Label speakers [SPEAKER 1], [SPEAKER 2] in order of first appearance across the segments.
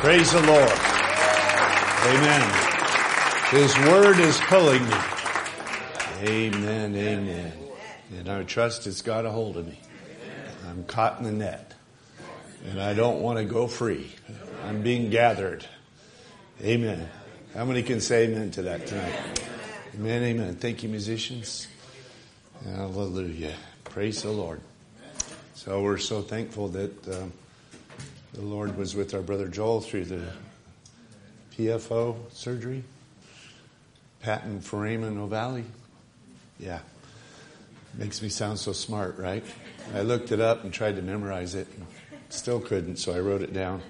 [SPEAKER 1] Praise the Lord. Amen. His word is pulling me. Amen, amen. And I trust it's got a hold of me. I'm caught in the net. And I don't want to go free. I'm being gathered. Amen. How many can say amen to that tonight? Amen, amen. Thank you, musicians. Hallelujah. Praise the Lord. So we're so thankful that the Lord was with our brother Joel through the PFO surgery. Patent foramen ovale. Yeah. Makes me sound so smart, right? I looked it up and tried to memorize it. And still couldn't, so I wrote it down.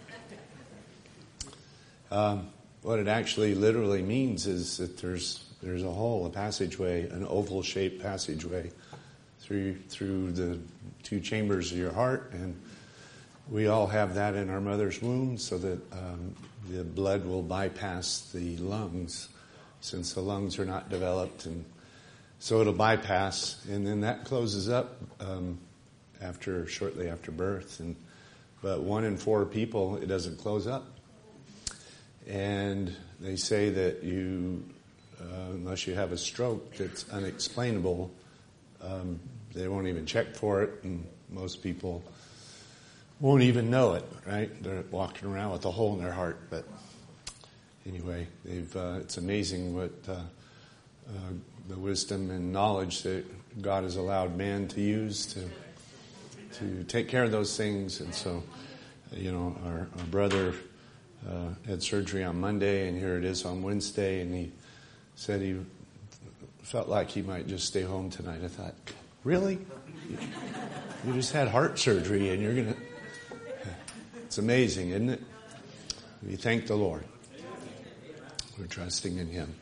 [SPEAKER 1] What it actually literally means is that there's a hole, a passageway, an oval-shaped passageway through the two chambers of your heart, and we all have that in our mother's womb so that the blood will bypass the lungs, since the lungs are not developed, and so it'll bypass, and then that closes up shortly after birth. But 1 in 4 people, it doesn't close up, and they say that unless you have a stroke that's unexplainable, they won't even check for it, and most people won't even know it, right? They're walking around with a hole in their heart. But anyway, it's amazing what the wisdom and knowledge that God has allowed man to use to take care of those things. And so, our brother had surgery on Monday, and here it is on Wednesday, and he said he felt like he might just stay home tonight. I thought, really? You just had heart surgery, and you're going to... It's amazing, isn't it? We thank the Lord. We're trusting in Him.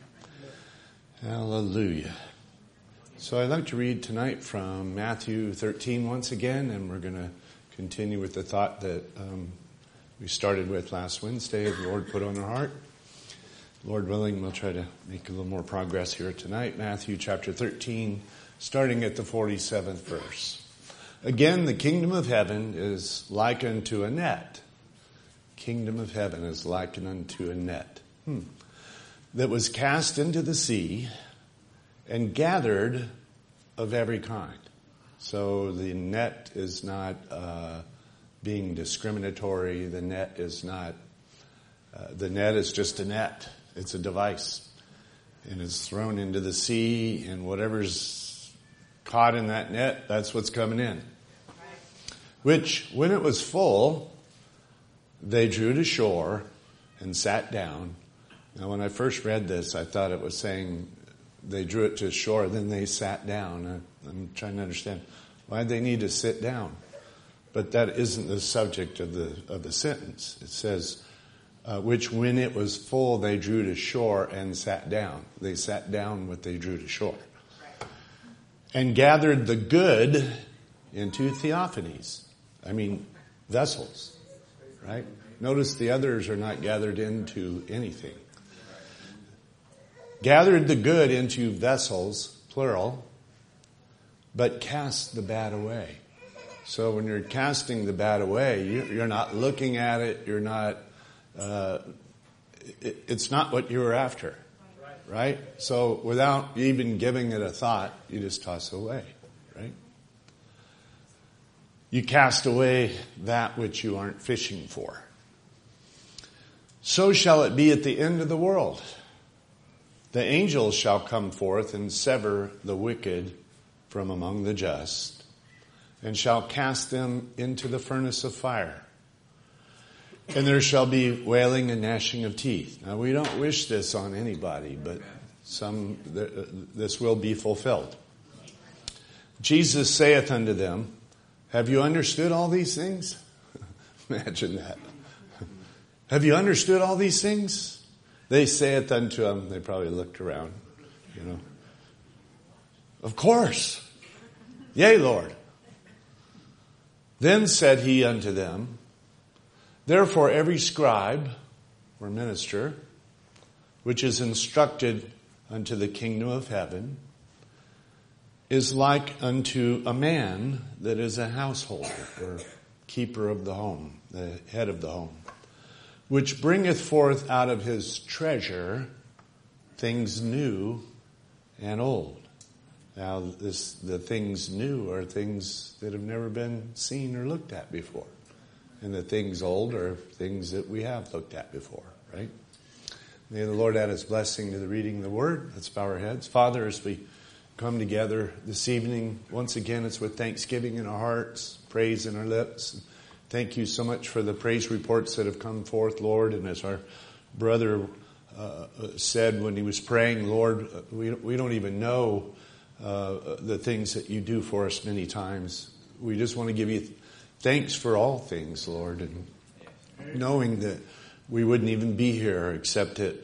[SPEAKER 1] Hallelujah. So I'd like to read tonight from Matthew 13 once again, and we're going to continue with the thought that we started with last Wednesday, the Lord put on our heart. Lord willing, we'll try to make a little more progress here tonight. Matthew chapter 13, starting at the 47th verse. Again, the kingdom of heaven is like unto a net. Kingdom of heaven is like unto a net that was cast into the sea and gathered of every kind. So the net is not being discriminatory. The net is not. The net is just a net. It's a device, and it's thrown into the sea, and whatever's caught in that net, that's what's coming in. Which, when it was full, they drew to shore and sat down. Now, when I first read this, I thought it was saying they drew it to shore, then they sat down. I'm trying to understand why they need to sit down. But that isn't the subject of the sentence. It says, which when it was full, they drew to shore and sat down. They sat down what they drew to shore. And gathered the good into theophanies. Vessels, right? Notice the others are not gathered into anything. Gathered the good into vessels, plural, but cast the bad away. So when you're casting the bad away, you're not looking at it, you're not, it's not what you were after, right? So without even giving it a thought, you just toss it away, right? You cast away that which you aren't fishing for. So shall it be at the end of the world. The angels shall come forth and sever the wicked from among the just, and shall cast them into the furnace of fire. And there shall be wailing and gnashing of teeth. Now, we don't wish this on anybody, but this will be fulfilled. Jesus saith unto them, have you understood all these things? Imagine that. Have you understood all these things? They saith unto him, they probably looked around, Of course. Yea, Lord. Then said he unto them, therefore every scribe or minister, which is instructed unto the kingdom of heaven, is like unto a man that is a householder or keeper of the home, the head of the home, which bringeth forth out of his treasure things new and old. Now, the things new are things that have never been seen or looked at before. And the things old are things that we have looked at before, right? May the Lord add his blessing to the reading of the word. Let's bow our heads. Father, as we come together this evening, once again, it's with thanksgiving in our hearts, praise in our lips. Thank you so much for the praise reports that have come forth, Lord. And as our brother said when he was praying, Lord, we don't even know the things that you do for us many times. We just want to give you thanks for all things, Lord, and knowing that we wouldn't even be here except it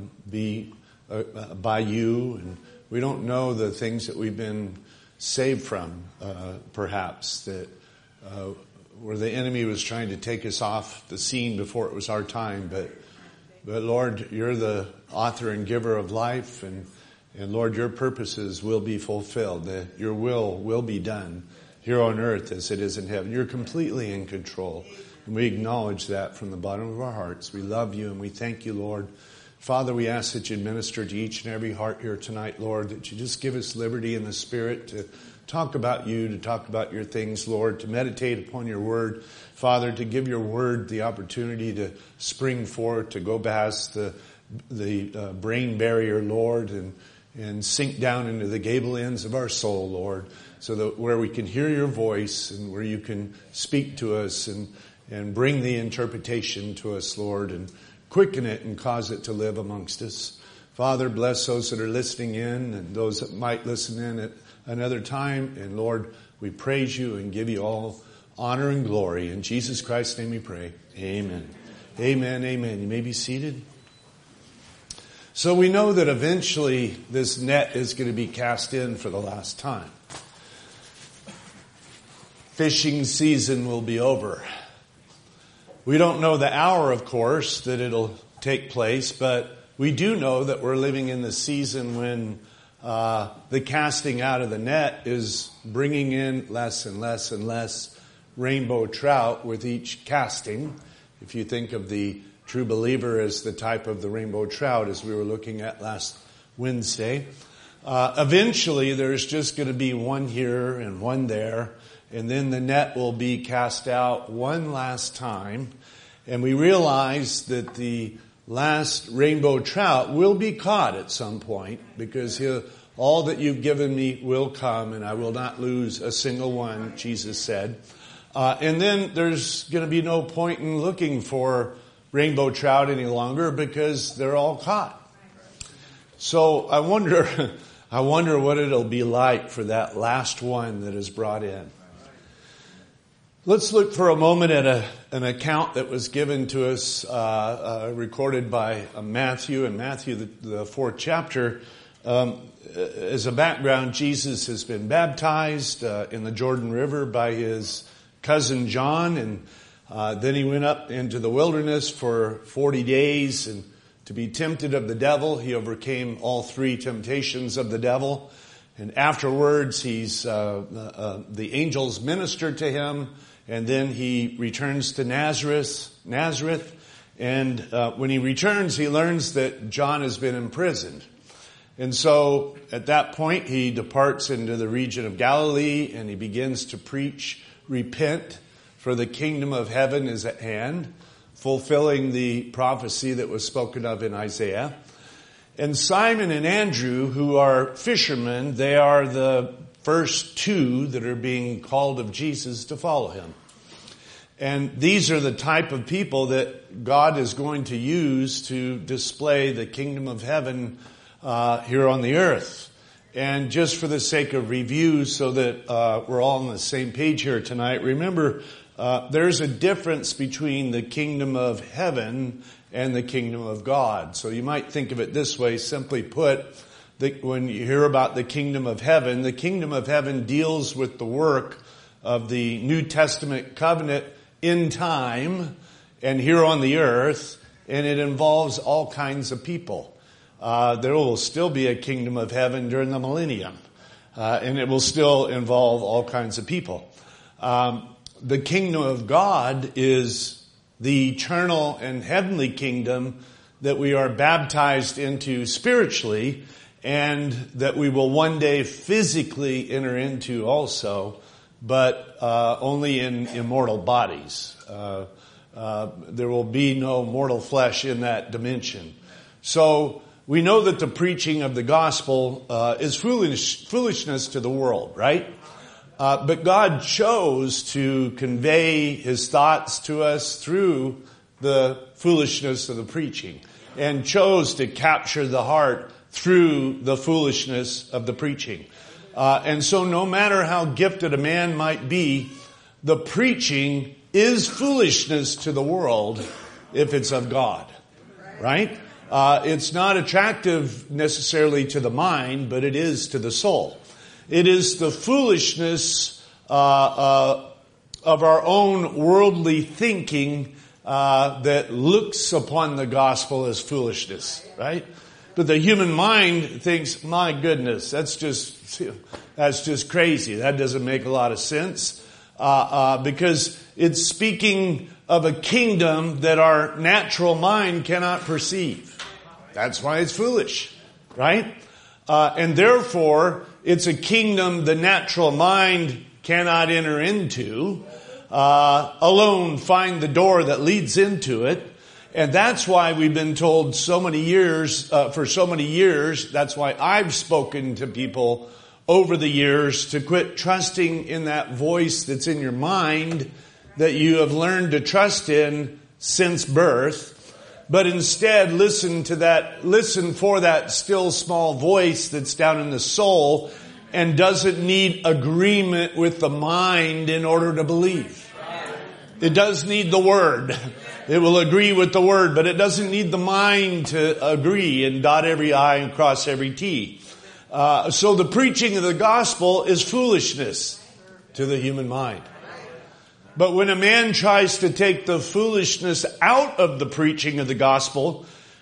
[SPEAKER 1] be by you. And we don't know the things that we've been saved from, perhaps, that where the enemy was trying to take us off the scene before it was our time. But Lord, you're the author and giver of life, and Lord, your purposes will be fulfilled. That your will be done here on earth as it is in heaven. You're completely in control. And we acknowledge that from the bottom of our hearts. We love you and we thank you, Lord. Father, we ask that you minister to each and every heart here tonight, Lord, that you just give us liberty in the Spirit to talk about you, to talk about your things, Lord, to meditate upon your word. Father, to give your word the opportunity to spring forth, to go past the brain barrier, Lord, and sink down into the gable ends of our soul, Lord, so that where we can hear your voice and where you can speak to us and bring the interpretation to us, Lord, and quicken it and cause it to live amongst us. Father, bless those that are listening in and those that might listen in at another time. And Lord, we praise you and give you all honor and glory. In Jesus Christ's name we pray. Amen. Amen, amen. You may be seated. So we know that eventually this net is going to be cast in for the last time. Fishing season will be over. We don't know the hour, of course, that it'll take place, but we do know that we're living in the season when the casting out of the net is bringing in less and less and less rainbow trout with each casting. If you think of the true believer as the type of the rainbow trout, as we were looking at last Wednesday, eventually there's just going to be one here and one there, and then the net will be cast out one last time, and we realize that the last rainbow trout will be caught at some point, because all that you've given me will come, and I will not lose a single one, Jesus said. And then there's going to be no point in looking for rainbow trout any longer, because they're all caught. So I wonder what it'll be like for that last one that is brought in. Let's look for a moment at an account that was given to us, recorded by Matthew, in Matthew, the 4th chapter. As a background, Jesus has been baptized in the Jordan River by his cousin John, and then he went up into the wilderness for 40 days and to be tempted of the devil. He overcame all 3 temptations of the devil, and afterwards the angels ministered to him. And then he returns to Nazareth, and when he returns, he learns that John has been imprisoned. And so at that point, he departs into the region of Galilee, and he begins to preach, repent, for the kingdom of heaven is at hand, fulfilling the prophecy that was spoken of in Isaiah. And Simon and Andrew, who are fishermen, they are the first 2 that are being called of Jesus to follow him. And these are the type of people that God is going to use to display the kingdom of heaven here on the earth. And just for the sake of review, so that we're all on the same page here tonight, remember, there's a difference between the kingdom of heaven and the kingdom of God. So you might think of it this way, simply put, when you hear about the kingdom of heaven deals with the work of the New Testament covenant in time and here on the earth, and it involves all kinds of people. There will still be a kingdom of heaven during the millennium, and it will still involve all kinds of people. The kingdom of God is the eternal and heavenly kingdom that we are baptized into spiritually, and that we will one day physically enter into also, but only in immortal bodies. There will be no mortal flesh in that dimension. So we know that the preaching of the gospel is foolishness to the world, right? But God chose to convey His thoughts to us through the foolishness of the preaching, and chose to capture the heart through the foolishness of the preaching. And so no matter how gifted a man might be, the preaching is foolishness to the world if it's of God, right? It's not attractive necessarily to the mind, but it is to the soul. It is the foolishness of our own worldly thinking that looks upon the gospel as foolishness, right? But the human mind thinks, my goodness, that's just crazy. That doesn't make a lot of sense. Because it's speaking of a kingdom that our natural mind cannot perceive. That's why it's foolish, right? And therefore, it's a kingdom the natural mind cannot enter into, alone find the door that leads into it. And that's why we've been told for so many years, that's why I've spoken to people over the years to quit trusting in that voice that's in your mind that you have learned to trust in since birth, but instead listen for that still small voice that's down in the soul and doesn't need agreement with the mind in order to believe. It does need the Word. It will agree with the Word, but it doesn't need the mind to agree and dot every I and cross every T. So the preaching of the gospel is foolishness to the human mind. But when a man tries to take the foolishness out of the preaching of the gospel,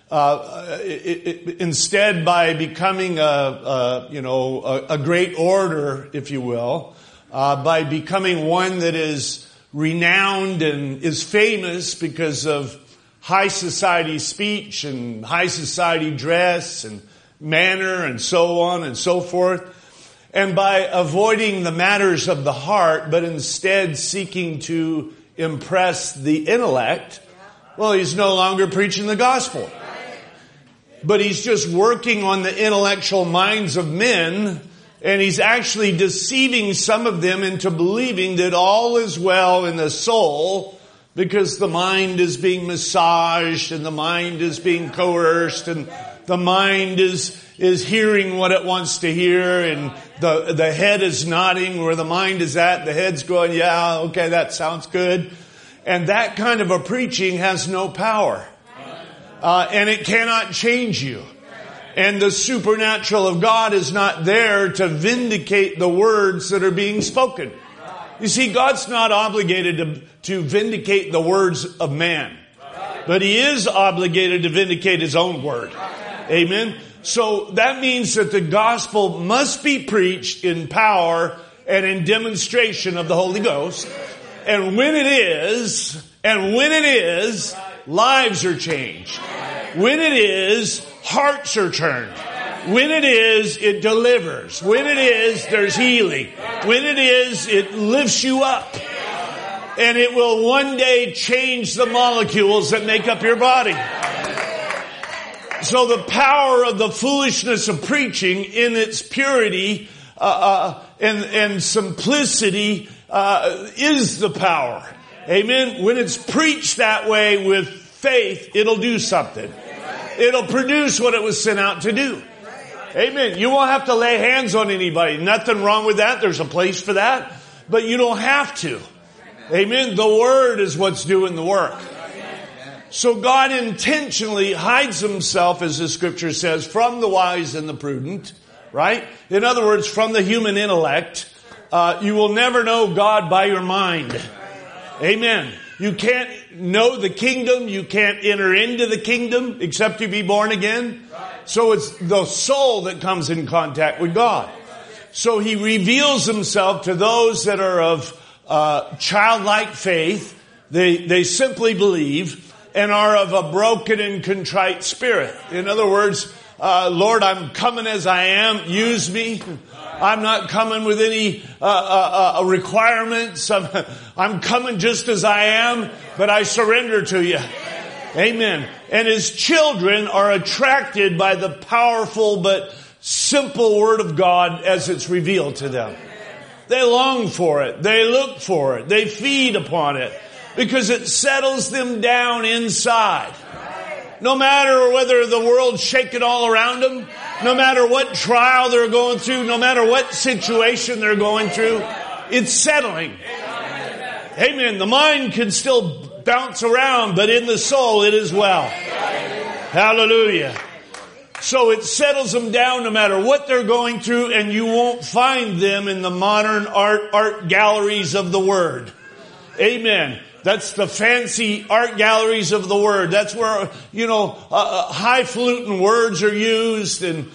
[SPEAKER 1] instead by becoming a great orator, if you will, by becoming one that is renowned and is famous because of high society speech and high society dress and manner and so on and so forth, and by avoiding the matters of the heart, but instead seeking to impress the intellect, well, he's no longer preaching the gospel. But he's just working on the intellectual minds of men, and he's actually deceiving some of them into believing that all is well in the soul because the mind is being massaged and the mind is being coerced and the mind is hearing what it wants to hear, and the head is nodding where the mind is at. The head's going, yeah, okay, that sounds good. And that kind of a preaching has no power. And it cannot change you. And the supernatural of God is not there to vindicate the words that are being spoken. You see, God's not obligated to vindicate the words of man. But He is obligated to vindicate His own word. Amen. So that means that the gospel must be preached in power and in demonstration of the Holy Ghost. And when it is, lives are changed. When it is, hearts are turned. When it is, it delivers. When it is, there's healing. When it is, it lifts you up. And it will one day change the molecules that make up your body. So the power of the foolishness of preaching in its purity and simplicity is the power. Amen. When it's preached that way with faith, it'll do something. It'll produce what it was sent out to do. Amen. You won't have to lay hands on anybody. Nothing wrong with that. There's a place for that. But you don't have to. Amen. The Word is what's doing the work. So God intentionally hides Himself, as the Scripture says, from the wise and the prudent, right? In other words, from the human intellect. You will never know God by your mind. Amen. You can't know the kingdom. You can't enter into the kingdom except you be born again. So it's the soul that comes in contact with God. So He reveals Himself to those that are of childlike faith,
[SPEAKER 2] They simply believe and are of a broken and contrite spirit. In other words, Lord, I'm coming as I am. Use me. I'm not coming with any requirements. I'm coming just as I am, but I surrender to you. Amen. And his children are attracted by the powerful but simple word of God as it's revealed to them. They long for it. They look for it. They feed upon it because it settles them down inside. No matter whether the world's shaking all around them, no matter what trial they're going through, no matter what situation they're going through, it's settling. Amen. The mind can still bounce around, but in the soul it is well. Hallelujah. So it settles them down no matter what they're going through, and you won't find them in the modern art galleries of the Word. Amen. That's the fancy art galleries of the Word. That's where, highfalutin words are used, and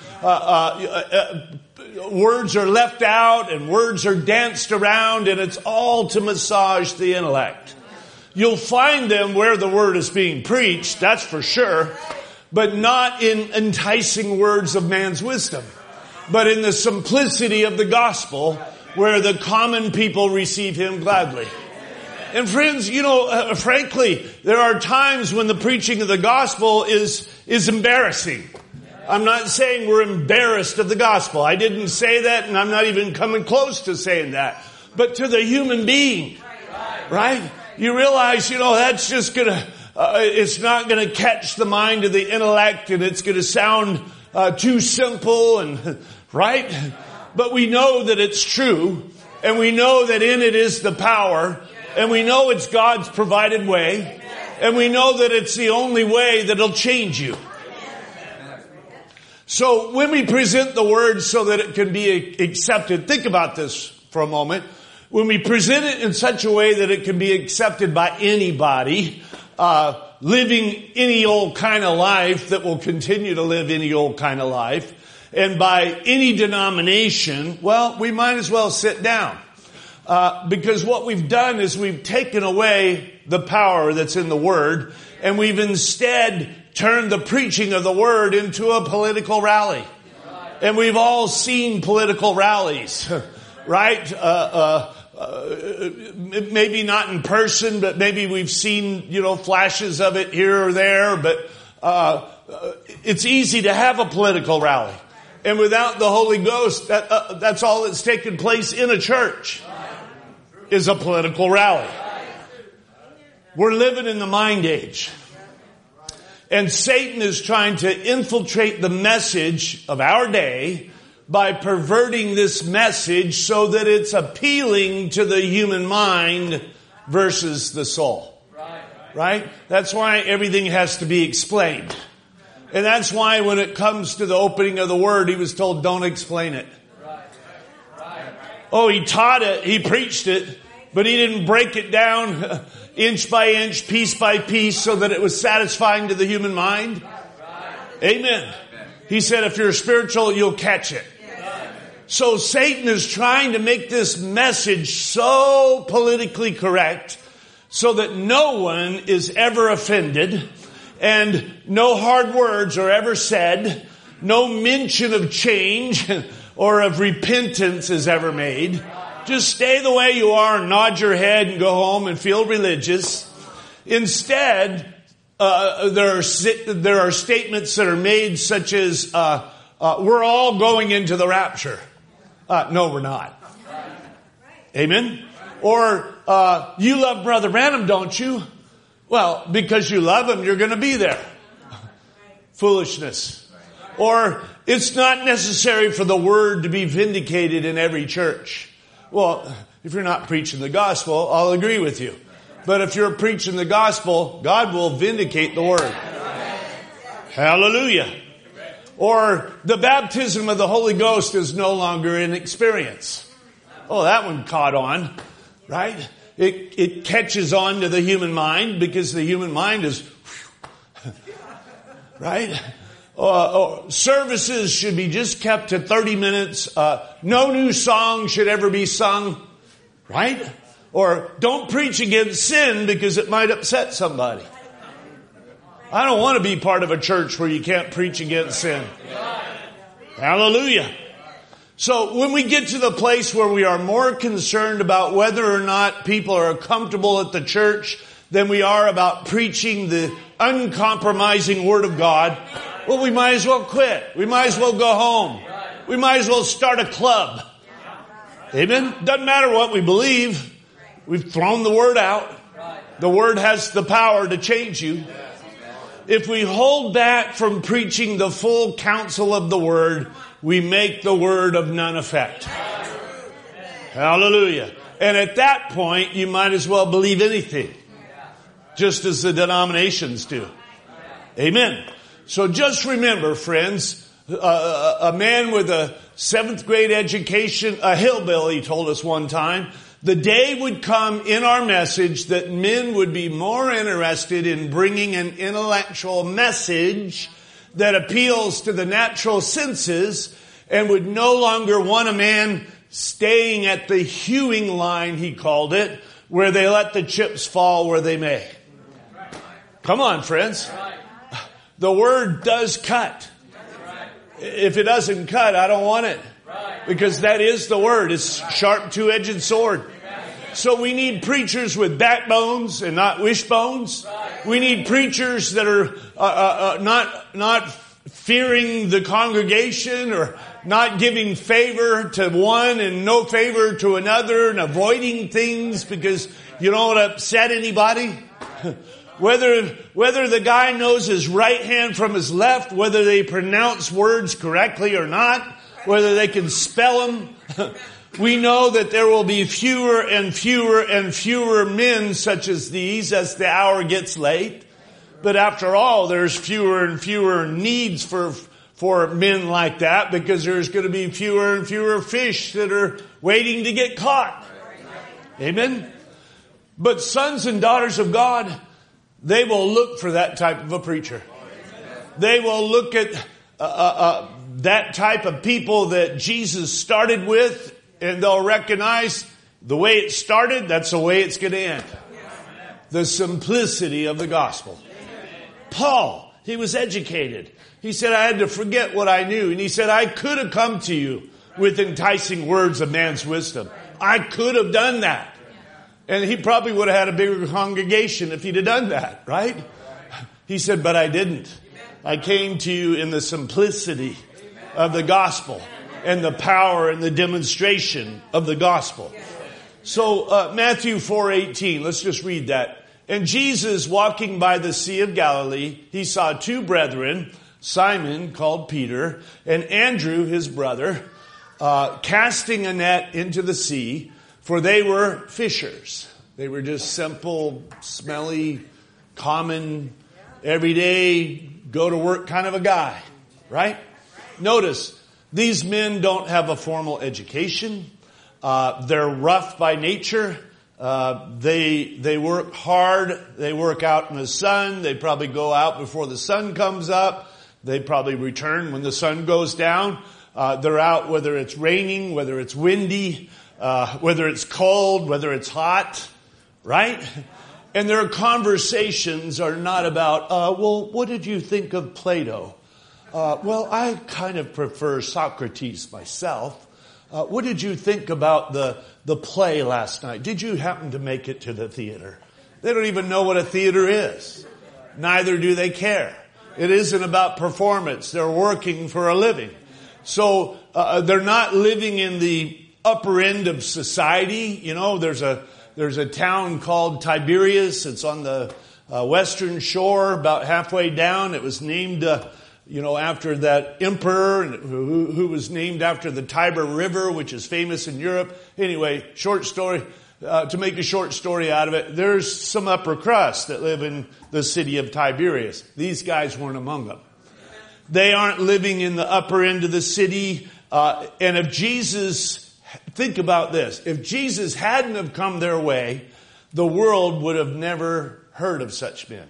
[SPEAKER 2] words are left out, and words are danced around, and it's all to massage the intellect. You'll find them where the Word is being preached, that's for sure, but not in enticing words of man's wisdom, but in the simplicity of the gospel, where the common people receive Him gladly. And friends, frankly, there are times when the preaching of the gospel is embarrassing. I'm not saying we're embarrassed of the gospel. I didn't say that, and I'm not even coming close to saying that. But to the human being, right? You realize, that's just it's not gonna catch the mind of the intellect, and it's gonna sound too simple, and right? But we know that it's true, and we know that in it is the power. And we know it's God's provided way. And we know that it's the only way that'll change you. So when we present the Word so that it can be accepted, think about this for a moment. When we present it in such a way that it can be accepted by anybody, living any old kind of life that will continue to live any old kind of life, and by any denomination, well, we might as well sit down. Because what we've done is we've taken away the power that's in the Word, and we've instead turned the preaching of the Word into a political rally. And we've all seen political rallies, right? Maybe not in person, but maybe we've seen, flashes of it here or there, but it's easy to have a political rally. And without the Holy Ghost, that's all that's taken place in a church. Is a political rally. We're living in the mind age. And Satan is trying to infiltrate the message of our day by perverting this message so that it's appealing to the human mind versus the soul. Right? That's why everything has to be explained. And that's why when it comes to the opening of the Word, he was told, don't explain it. Oh, he taught it, he preached it, but he didn't break it down inch by inch, piece by piece, so that it was satisfying to the human mind. Amen. He said, if you're spiritual, you'll catch it. So Satan is trying to make this message so politically correct so that no one is ever offended and no hard words are ever said, no mention of change or of repentance is ever made. Just stay the way you are and nod your head and go home and feel religious. Instead, there are statements that are made such as, we're all going into the rapture. No, we're not. Amen? Or, you love Brother Branham, don't you? Well, because you love him, you're going to be there. Foolishness. Or, it's not necessary for the Word to be vindicated in every church. Well, if you're not preaching the gospel, I'll agree with you. But if you're preaching the gospel, God will vindicate the Word. Hallelujah. Or the baptism of the Holy Ghost is no longer an experience. Oh, that one caught on, right? It catches on to the human mind because the human mind is, right? Services should be just kept to 30 minutes. No new song should ever be sung, right? Or don't preach against sin because it might upset somebody. I don't want to be part of a church where you can't preach against sin. Hallelujah. So when we get to the place where we are more concerned about whether or not people are comfortable at the church than we are about preaching the uncompromising Word of God, well, we might as well quit. We might as well go home. We might as well start a club. Amen? Doesn't matter what we believe. We've thrown the Word out. The Word has the power to change you. If we hold back from preaching the full counsel of the Word, we make the Word of none effect. Hallelujah. And at that point, you might as well believe anything, just as the denominations do. Amen. So just remember, friends, a man with a 7th grade education, a hillbilly, told us one time, the day would come in our message that men would be more interested in bringing an intellectual message that appeals to the natural senses and would no longer want a man staying at the hewing line, he called it, where they let the chips fall where they may. Come on, friends. The Word does cut. If it doesn't cut, I don't want it. Because that is the Word. It's sharp two-edged sword. So we need preachers with backbones and not wishbones. We need preachers that are not fearing the congregation or not giving favor to one and no favor to another and avoiding things because you don't want to upset anybody. Whether the guy knows his right hand from his left, whether they pronounce words correctly or not, whether they can spell them. We know that there will be fewer and fewer and fewer men such as these as the hour gets late. But after all, there's fewer and fewer needs for men like that because there's going to be fewer and fewer fish that are waiting to get caught. Amen? But sons and daughters of God, they will look for that type of a preacher. They will look at that type of people that Jesus started with, and they'll recognize the way it started, that's the way it's going to end. The simplicity of the gospel. Paul, he was educated. He said, I had to forget what I knew. And he said, I could have come to you with enticing words of man's wisdom. I could have done that. And he probably would have had a bigger congregation if he'd have done that, right? He said, but I didn't. I came to you in the simplicity of the gospel and the power and the demonstration of the gospel. So Matthew 4:18, let's just read that. And Jesus, walking by the Sea of Galilee, he saw two brethren, Simon, called Peter, and Andrew, his brother, casting a net into the sea, for they were fishers. They were just simple, smelly, common, everyday, go to work kind of a guy, right? Notice, these men don't have a formal education. They're rough by nature. They work hard. They work out in the sun. They probably go out before the sun comes up. They probably return when the sun goes down. They're out whether it's raining, whether it's windy, whether it's cold, whether it's hot, right? And their conversations are not about, well, what did you think of Plato? Well, I kind of prefer Socrates myself. What did you think about the play last night? Did you happen to make it to the theater? They don't even know what a theater is. Neither do they care. It isn't about performance. They're working for a living. So they're not living in the upper end of society. You know, there's a town called Tiberias. It's on the western shore, about halfway down. It was named after that emperor who was named after the Tiber River, which is famous in Europe. Anyway, short story, to make a short story out of it, there's some upper crust that live in the city of Tiberias. These guys weren't among them. They aren't living in the upper end of the city. And if Jesus, think about this, if Jesus hadn't have come their way, the world would have never heard of such men.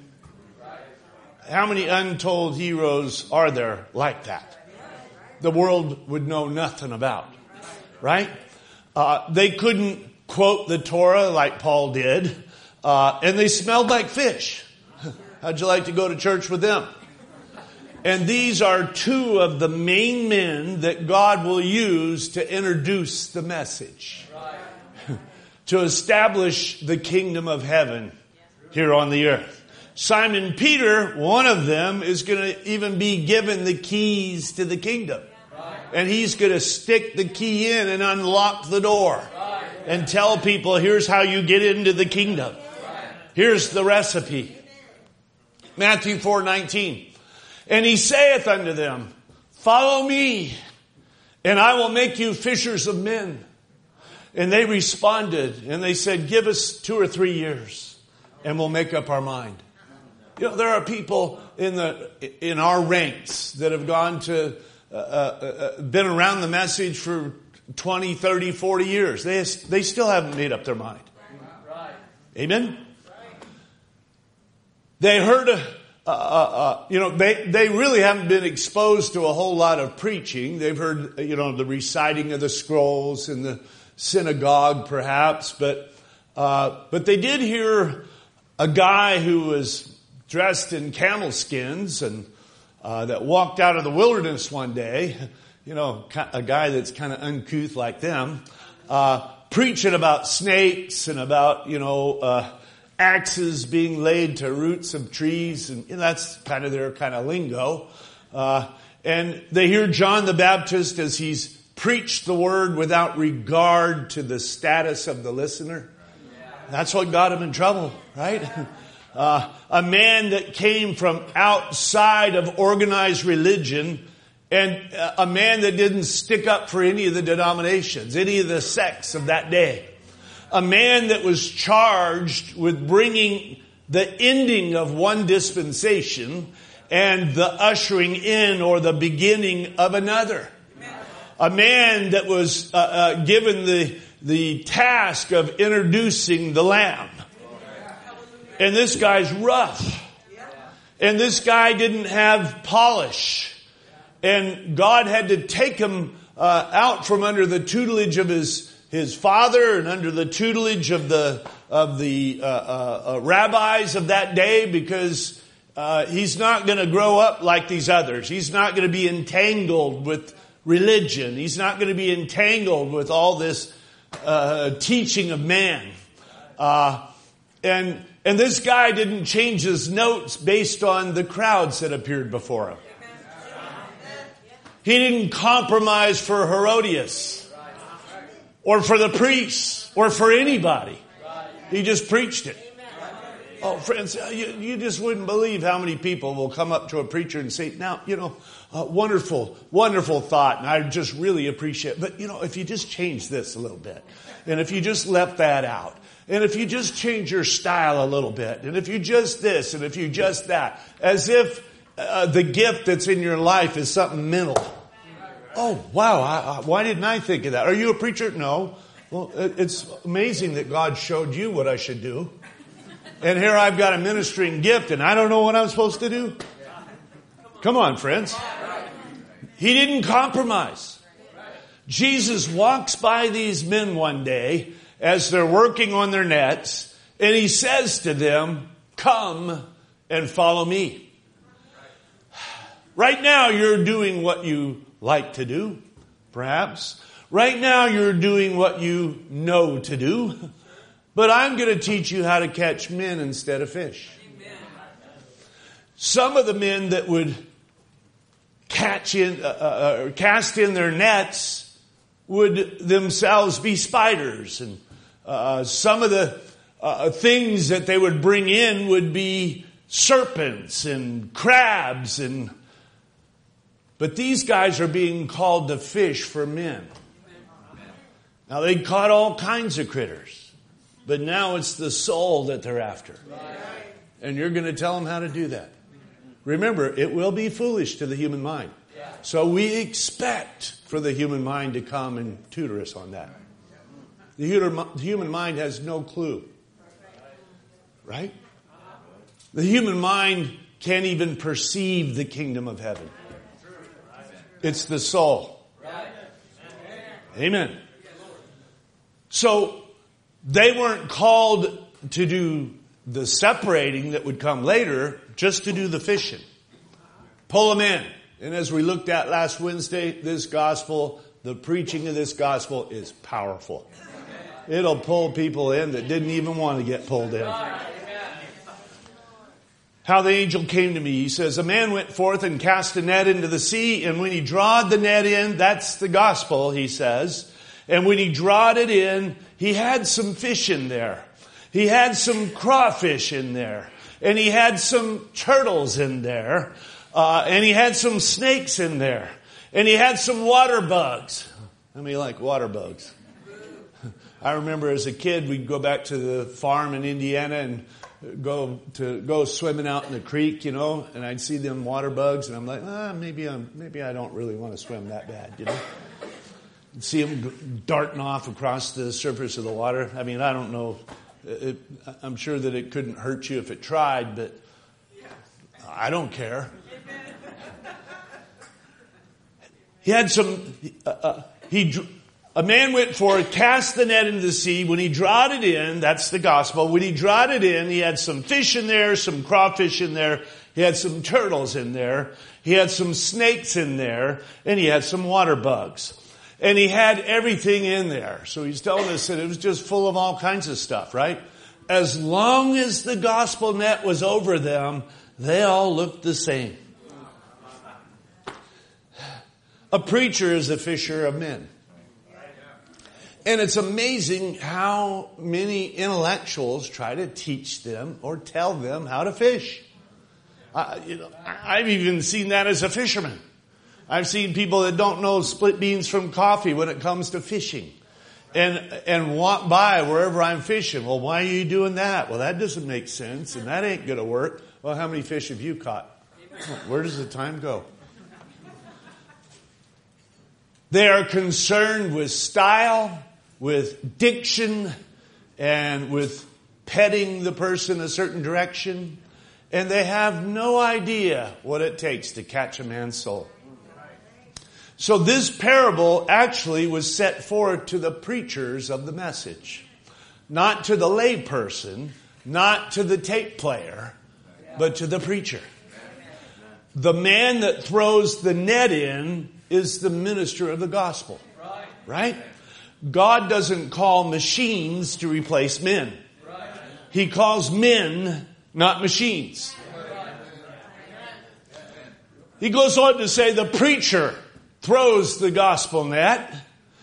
[SPEAKER 2] How many untold heroes are there like that? The world would know nothing about, right? They couldn't quote the Torah like Paul did, and they smelled like fish. How'd you like to go to church with them? And these are two of the main men that God will use to introduce the message, to establish the kingdom of heaven here on the earth. Simon Peter, one of them, is going to even be given the keys to the kingdom. And he's going to stick the key in and unlock the door and tell people, here's how you get into the kingdom. Here's the recipe. Matthew 4:19. And he saith unto them, follow me, and I will make you fishers of men. And they responded, and they said, give us 2 or 3 years, and we'll make up our mind. You know, there are people in our ranks that have gone to, been around the message for 20, 30, 40 years. They still haven't made up their mind. Amen? They heard, they really haven't been exposed to a whole lot of preaching. They've heard, the reciting of the scrolls in the synagogue, perhaps, but they did hear a guy who was dressed in camel skins and that walked out of the wilderness one day, a guy that's kind of uncouth like them, preaching about snakes and about, axes being laid to roots of trees, and that's kind of their kind of lingo. And they hear John the Baptist as he's preached the word without regard to the status of the listener. That's what got him in trouble, right? A man that came from outside of organized religion, and a man that didn't stick up for any of the denominations, any of the sects of that day. A man that was charged with bringing the ending of one dispensation and the ushering in or the beginning of another. A man that was given the task of introducing the Lamb. And this guy's rough. And this guy didn't have polish. And God had to take him out from under the tutelage of his father and under the tutelage of the rabbis of that day, because he's not going to grow up like these others. He's not going to be entangled with religion. He's not going to be entangled with all this teaching of man. And this guy didn't change his notes based on the crowds that appeared before him. He didn't compromise for Herodias or for the priests or for anybody. He just preached it. Oh, friends, you just wouldn't believe how many people will come up to a preacher and say, now, wonderful, wonderful thought, and I just really appreciate it. But, if you just change this a little bit, and if you just left that out, and if you just change your style a little bit, and if you just this, and if you just that, as if the gift that's in your life is something mental. Oh, wow, why didn't I think of that? Are you a preacher? No. Well, it's amazing that God showed you what I should do. And here I've got a ministering gift, and I don't know what I'm supposed to do. Come on, friends. He didn't compromise. Jesus walks by these men one day as they're working on their nets, and he says to them, come and follow me. Right now you're doing what you like to do, perhaps. Right now you're doing what you know to do. But I'm going to teach you how to catch men instead of fish. Amen. Some of the men that would cast in their nets would themselves be spiders, and some of the things that they would bring in would be serpents and crabs, but these guys are being called to fish for men. Now they caught all kinds of critters. But now it's the soul that they're after. And you're going to tell them how to do that. Remember, it will be foolish to the human mind. So we expect for the human mind to come and tutor us on that. The human mind has no clue. Right? The human mind can't even perceive the kingdom of heaven. It's the soul. Amen. So, They weren't called to do the separating that would come later, just to do the fishing. Pull them in. And as we looked at last Wednesday, this gospel, the preaching of this gospel is powerful. It'll pull people in that didn't even want to get pulled in. How the angel came to me. He says, a man went forth and cast a net into the sea, and when he drawed the net in, that's the gospel, he says. And when he drawed it in, he had some fish in there. He had some crawfish in there. And he had some turtles in there. And he had some snakes in there. And he had some water bugs. How many like water bugs? I remember as a kid, we'd go back to the farm in Indiana and go swimming out in the creek, and I'd see them water bugs, and I'm like, maybe I don't really want to swim that bad, You'd see them darting off across the surface of the water. I mean, I don't know. I'm sure that it couldn't hurt you if it tried, but I don't care. He had some. A man went forth, cast the net into the sea. When he drawed it in, that's the gospel. When he drawed it in, he had some fish in there, some crawfish in there. He had some turtles in there. He had some snakes in there. And he had some water bugs. And he had everything in there. So he's telling us that it was just full of all kinds of stuff, right? As long as the gospel net was over them, they all looked the same. A preacher is a fisher of men. And it's amazing how many intellectuals try to teach them or tell them how to fish. I've even seen that as a fisherman. I've seen people that don't know split beans from coffee when it comes to fishing. And walk by wherever I'm fishing. Well, why are you doing that? Well, that doesn't make sense, and that ain't going to work. Well, how many fish have you caught? Where does the time go? They are concerned with style, with diction, and with petting the person a certain direction. And they have no idea what it takes to catch a man's soul. So this parable actually was set forth to the preachers of the message. Not to the lay person, not to the tape player, but to the preacher. The man that throws the net in is the minister of the gospel. Right? God doesn't call machines to replace men. He calls men, not machines. He goes on to say the preacher throws the gospel net.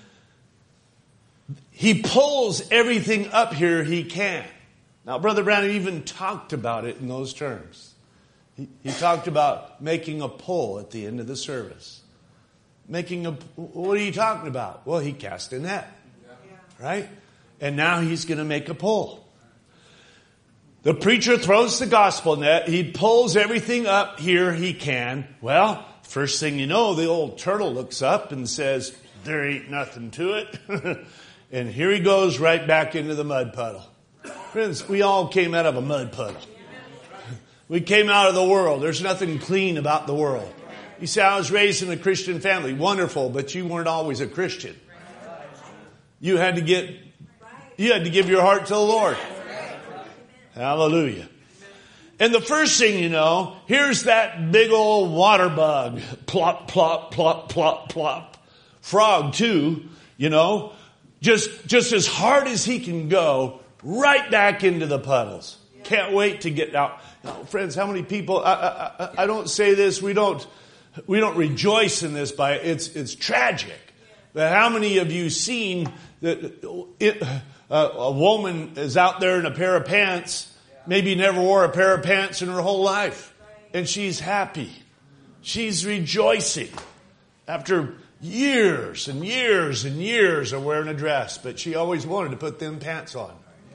[SPEAKER 2] He pulls everything up here he can. Now, Brother Branham even talked about it in those terms. He talked about making a pull at the end of the service. What are you talking about? Well, he cast a net. Right? And now he's going to make a pull. The preacher throws the gospel net. He pulls everything up here he can. Well, first thing you know, the old turtle looks up and says, there ain't nothing to it. And here he goes right back into the mud puddle. Friends, we all came out of a mud puddle. We came out of the world. There's nothing clean about the world. You say, I was raised in a Christian family. Wonderful, but you weren't always a Christian. You had to give your heart to the Lord. Hallelujah. And the first thing you know, here's that big old water bug. Plop, plop, plop, plop, plop. Frog too, just as hard as he can go, right back into the puddles. Can't wait to get out. Now, friends, how many people, I don't say this, we don't rejoice in this it's tragic. But how many of you seen that a woman is out there in a pair of pants, maybe never wore a pair of pants in her whole life, and she's happy. She's rejoicing after years and years and years of wearing a dress, but she always wanted to put them pants on.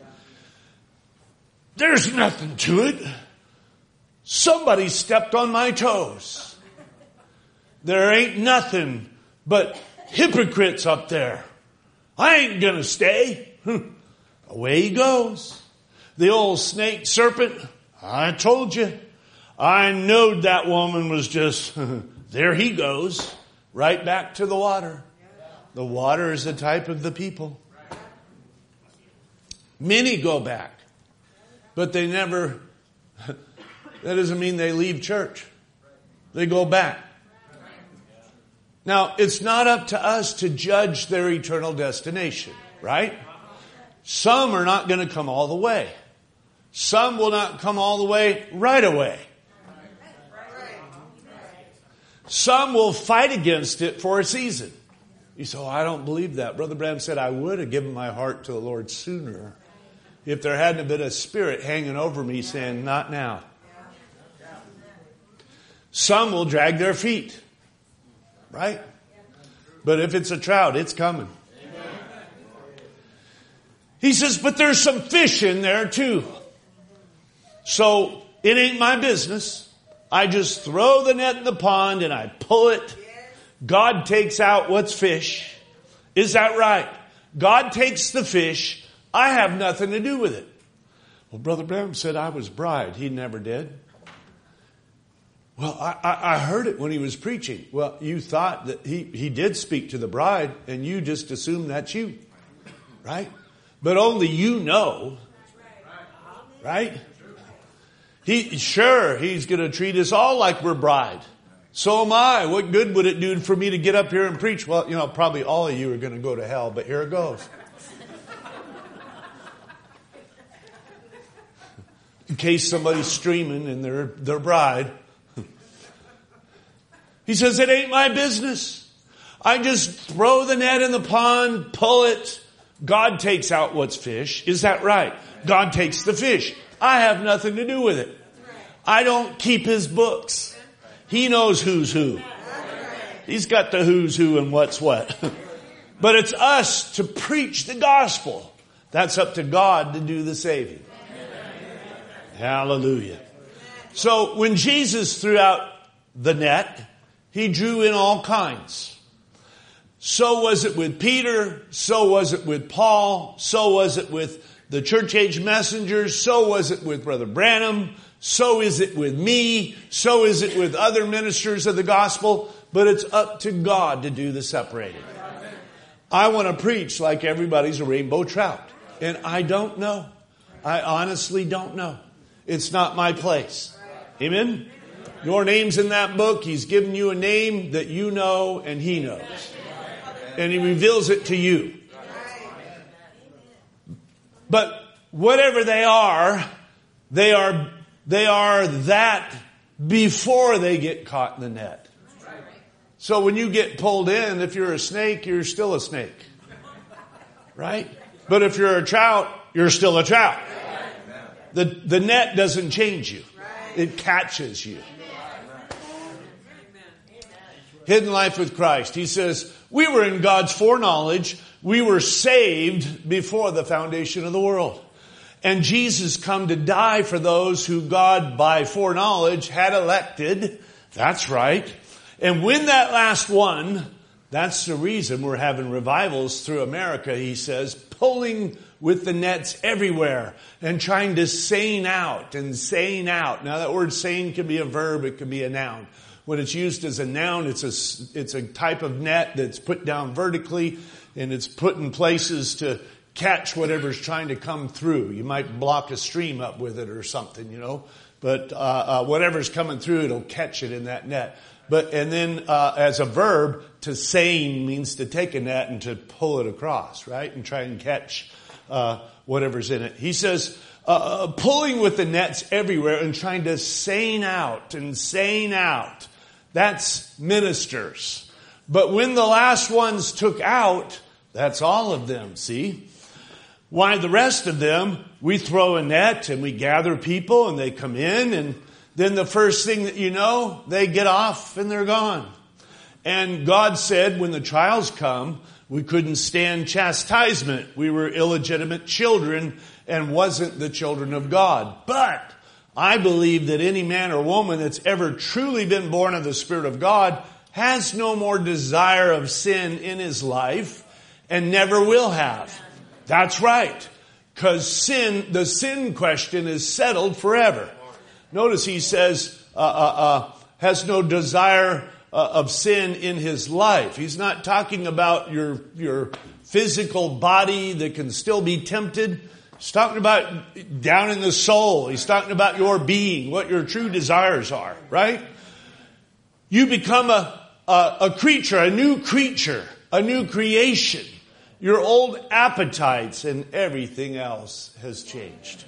[SPEAKER 2] There's nothing to it. Somebody stepped on my toes. There ain't nothing but hypocrites up there. I ain't gonna stay. Away he goes. The old snake serpent, I told you. I knowed that woman was just, there he goes. Right back to the water. The water is a type of the people. Many go back. But they never, that doesn't mean they leave church. They go back. Now, it's not up to us to judge their eternal destination, right? Some are not going to come all the way. Some will not come all the way right away. Some will fight against it for a season. You say, oh, I don't believe that. Brother Branham said, I would have given my heart to the Lord sooner if there hadn't been a spirit hanging over me saying, not now. Some will drag their feet. Right? But if it's a trout, it's coming. He says, but there's some fish in there too. So it ain't my business. I just throw the net in the pond and I pull it. God takes out what's fish. Is that right? God takes the fish. I have nothing to do with it. Well, Brother Branham said I was bride. He never did. Well, I heard it when he was preaching. Well, you thought that he did speak to the bride, and you just assumed that's you. Right? But only you know. Right? He's going to treat us all like we're bride. So am I. What good would it do for me to get up here and preach? Well, probably all of you are going to go to hell, but here it goes. In case somebody's streaming and they're bride. He says, it ain't my business. I just throw the net in the pond, pull it. God takes out what's fish. Is that right? God takes the fish. I have nothing to do with it. I don't keep his books. He knows who's who. He's got the who's who and what's what. But it's us to preach the gospel. That's up to God to do the saving. Hallelujah. So when Jesus threw out the net, he drew in all kinds. So was it with Peter. So was it with Paul. So was it with the church age messengers. So was it with Brother Branham. So is it with me. So is it with other ministers of the gospel. But it's up to God to do the separating. I want to preach like everybody's a rainbow trout. And I don't know. I honestly don't know. It's not my place. Amen? Your name's in that book. He's given you a name that you know and he knows. And he reveals it to you. But whatever they are that before they get caught in the net. So when you get pulled in, if you're a snake, you're still a snake. Right? But if you're a trout, you're still a trout. The net doesn't change you. It catches you. Hidden life with Christ. He says, we were in God's foreknowledge. We were saved before the foundation of the world. And Jesus come to die for those who God, by foreknowledge, had elected. That's right. And when that last one, that's the reason we're having revivals through America, he says, pulling with the nets everywhere and trying to seine out and seine out. Now that word seine can be a verb, it can be a noun. When it's used as a noun, it's a type of net that's put down vertically and it's put in places to catch whatever's trying to come through. You might block a stream up with it or something, but whatever's coming through, it'll catch it in that net. And then as a verb, to seine means to take a net and to pull it across, right? And try and catch whatever's in it. He says, pulling with the nets everywhere and trying to seine out and seine out. That's ministers. But when the last ones took out, that's all of them, see? Why the rest of them, we throw a net and we gather people and they come in and then the first thing that you know, they get off and they're gone. And God said when the trials come, we couldn't stand chastisement. We were illegitimate children and wasn't the children of God. But I believe that any man or woman that's ever truly been born of the Spirit of God has no more desire of sin in his life and never will have. That's right. Because the sin question is settled forever. Notice he says, has no desire of sin in his life. He's not talking about your physical body that can still be tempted. He's He's talking about down in the soul. He's talking about your being, what your true desires are, right? You become a creature, a new creation. Your old appetites and everything else has changed.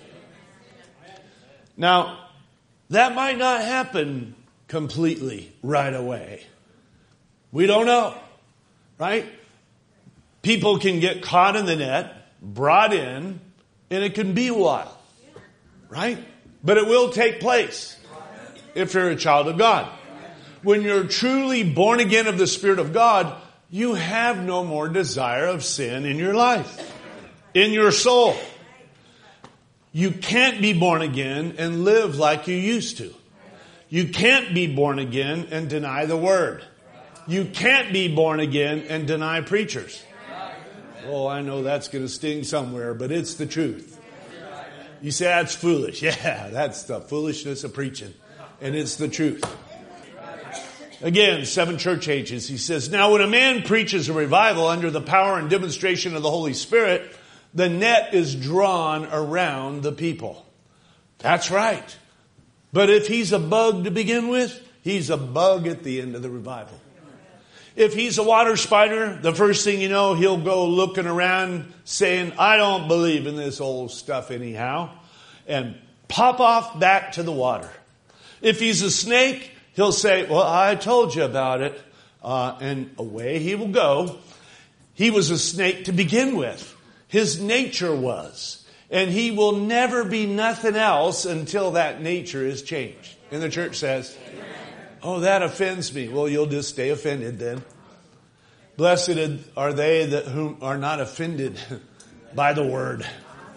[SPEAKER 2] Now, that might not happen completely right away. We don't know, right? People can get caught in the net, brought in, and it can be a while, right? But it will take place if you're a child of God. When you're truly born again of the Spirit of God, you have no more desire of sin in your life, in your soul. You can't be born again and live like you used to. You can't be born again and deny the Word. You can't be born again and deny preachers. Oh, I know that's going to sting somewhere, but it's the truth. You say that's foolish. Yeah, that's the foolishness of preaching. And it's the truth. Again, 7 church ages. He says, now when a man preaches a revival under the power and demonstration of the Holy Spirit, the net is drawn around the people. That's right. But if he's a bug to begin with, he's a bug at the end of the revival. If he's a water spider, the first thing you know, he'll go looking around saying, I don't believe in this old stuff anyhow, and pop off back to the water. If he's a snake, he'll say, well, I told you about it, and away he will go. He was a snake to begin with. His nature was. And he will never be nothing else until that nature is changed. And the church says, oh, that offends me. Well, you'll just stay offended then. Blessed are they that whom are not offended by the word.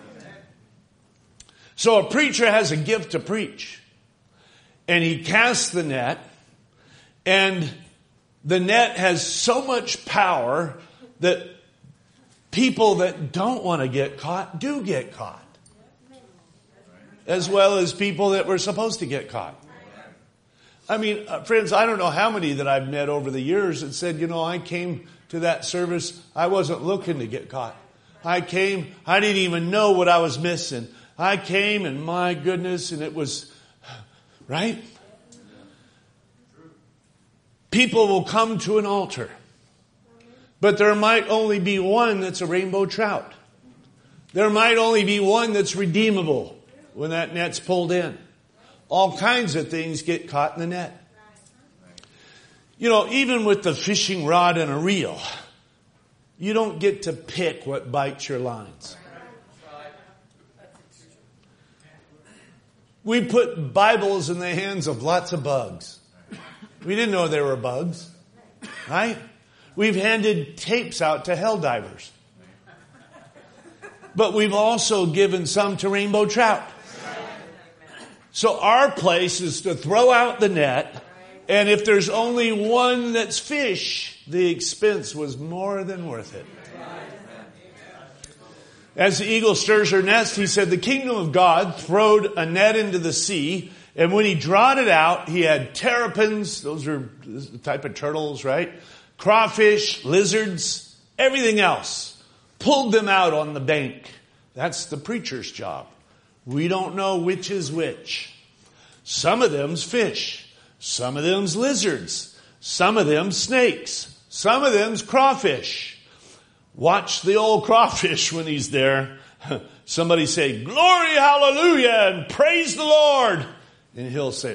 [SPEAKER 2] So a preacher has a gift to preach. And he casts the net. And the net has so much power that people that don't want to get caught do get caught. As well as people that were supposed to get caught. I mean, friends, I don't know how many that I've met over the years that said, I came to that service, I wasn't looking to get caught. I came, I didn't even know what I was missing. I came and my goodness, and it was, right? People will come to an altar. But there might only be one that's a rainbow trout. There might only be one that's redeemable when that net's pulled in. All kinds of things get caught in the net. Even with the fishing rod and a reel, you don't get to pick what bites your lines. We put Bibles in the hands of lots of bugs. We didn't know there were bugs, right? We've handed tapes out to hell divers. But we've also given some to rainbow trout. So our place is to throw out the net, and if there's only one that's fish, the expense was more than worth it. As the eagle stirs her nest, he said, the kingdom of God throwed a net into the sea, and when he drawed it out, he had terrapins, those are the type of turtles, right? Crawfish, lizards, everything else. Pulled them out on the bank. That's the preacher's job. We don't know which is which. Some of them's fish. Some of them's lizards. Some of them's snakes. Some of them's crawfish. Watch the old crawfish when he's there. Somebody say, glory, hallelujah, and praise the Lord. And he'll say,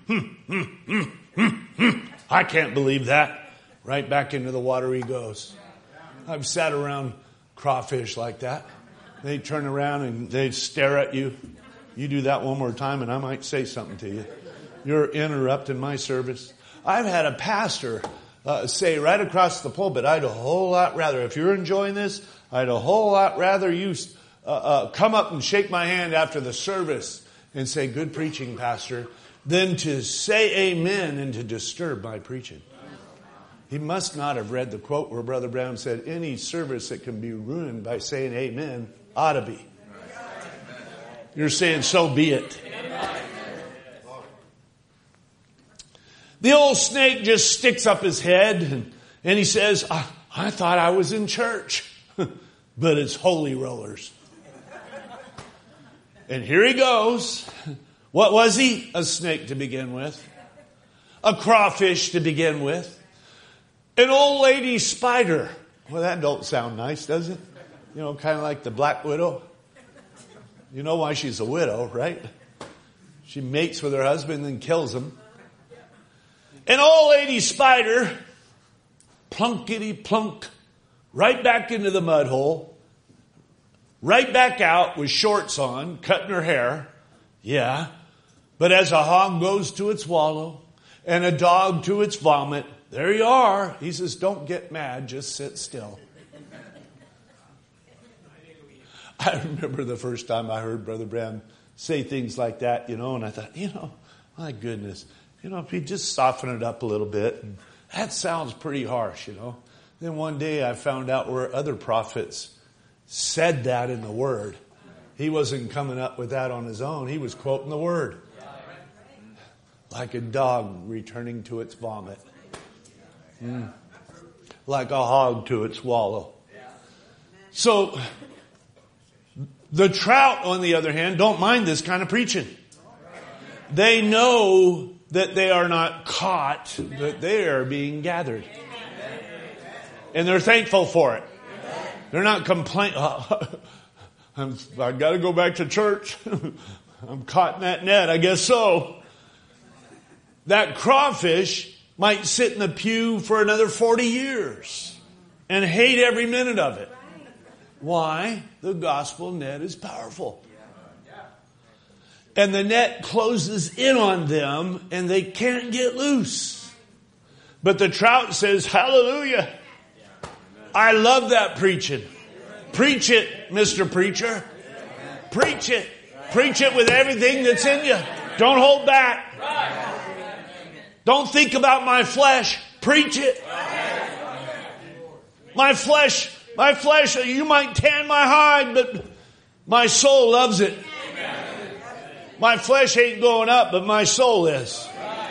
[SPEAKER 2] I can't believe that. Right back into the water he goes. I've sat around crawfish like that. They turn around and they stare at you. You do that one more time and I might say something to you. You're interrupting my service. I've had a pastor say right across the pulpit, I'd a whole lot rather, if you're enjoying this, I'd a whole lot rather you come up and shake my hand after the service and say, good preaching, Pastor, than to say amen and to disturb my preaching. He must not have read the quote where Brother Brown said, any service that can be ruined by saying amen ought to be. You're saying, so be it. The old snake just sticks up his head and he says, I thought I was in church. But it's holy rollers. And here he goes. What was he? A snake to begin with. A crawfish to begin with. An old lady spider. Well, that don't sound nice, does it? You know, kind of like the Black Widow. You know why she's a widow, right? She mates with her husband and kills him. An old lady spider, plunkety plunk, right back into the mud hole, right back out with shorts on, cutting her hair. Yeah. But as a hog goes to its wallow and a dog to its vomit, there you are. He says, don't get mad, just sit still. I remember the first time I heard Brother Branham say things like that, you know, and I thought, you know, my goodness, you know, if he just soften it up a little bit, and that sounds pretty harsh, you know. Then one day I found out where other prophets said that in the Word. He wasn't coming up with that on his own. He was quoting the Word. Like a dog returning to its vomit. Like a hog to its wallow. So, the trout, on the other hand, don't mind this kind of preaching. They know that they are not caught, that they are being gathered. And they're thankful for it. They're not complaining. I've got to go back to church. I'm caught in that net. I guess so. That crawfish might sit in the pew for another 40 years and hate every minute of it. Why? The gospel net is powerful. And the net closes in on them and they can't get loose. But the trout says, hallelujah. I love that preaching. Preach it, Mr. Preacher. Preach it. Preach it with everything that's in you. Don't hold back. Don't think about my flesh. Preach it. My flesh, you might tan my hide, but my soul loves it. My flesh ain't going up, but my soul is.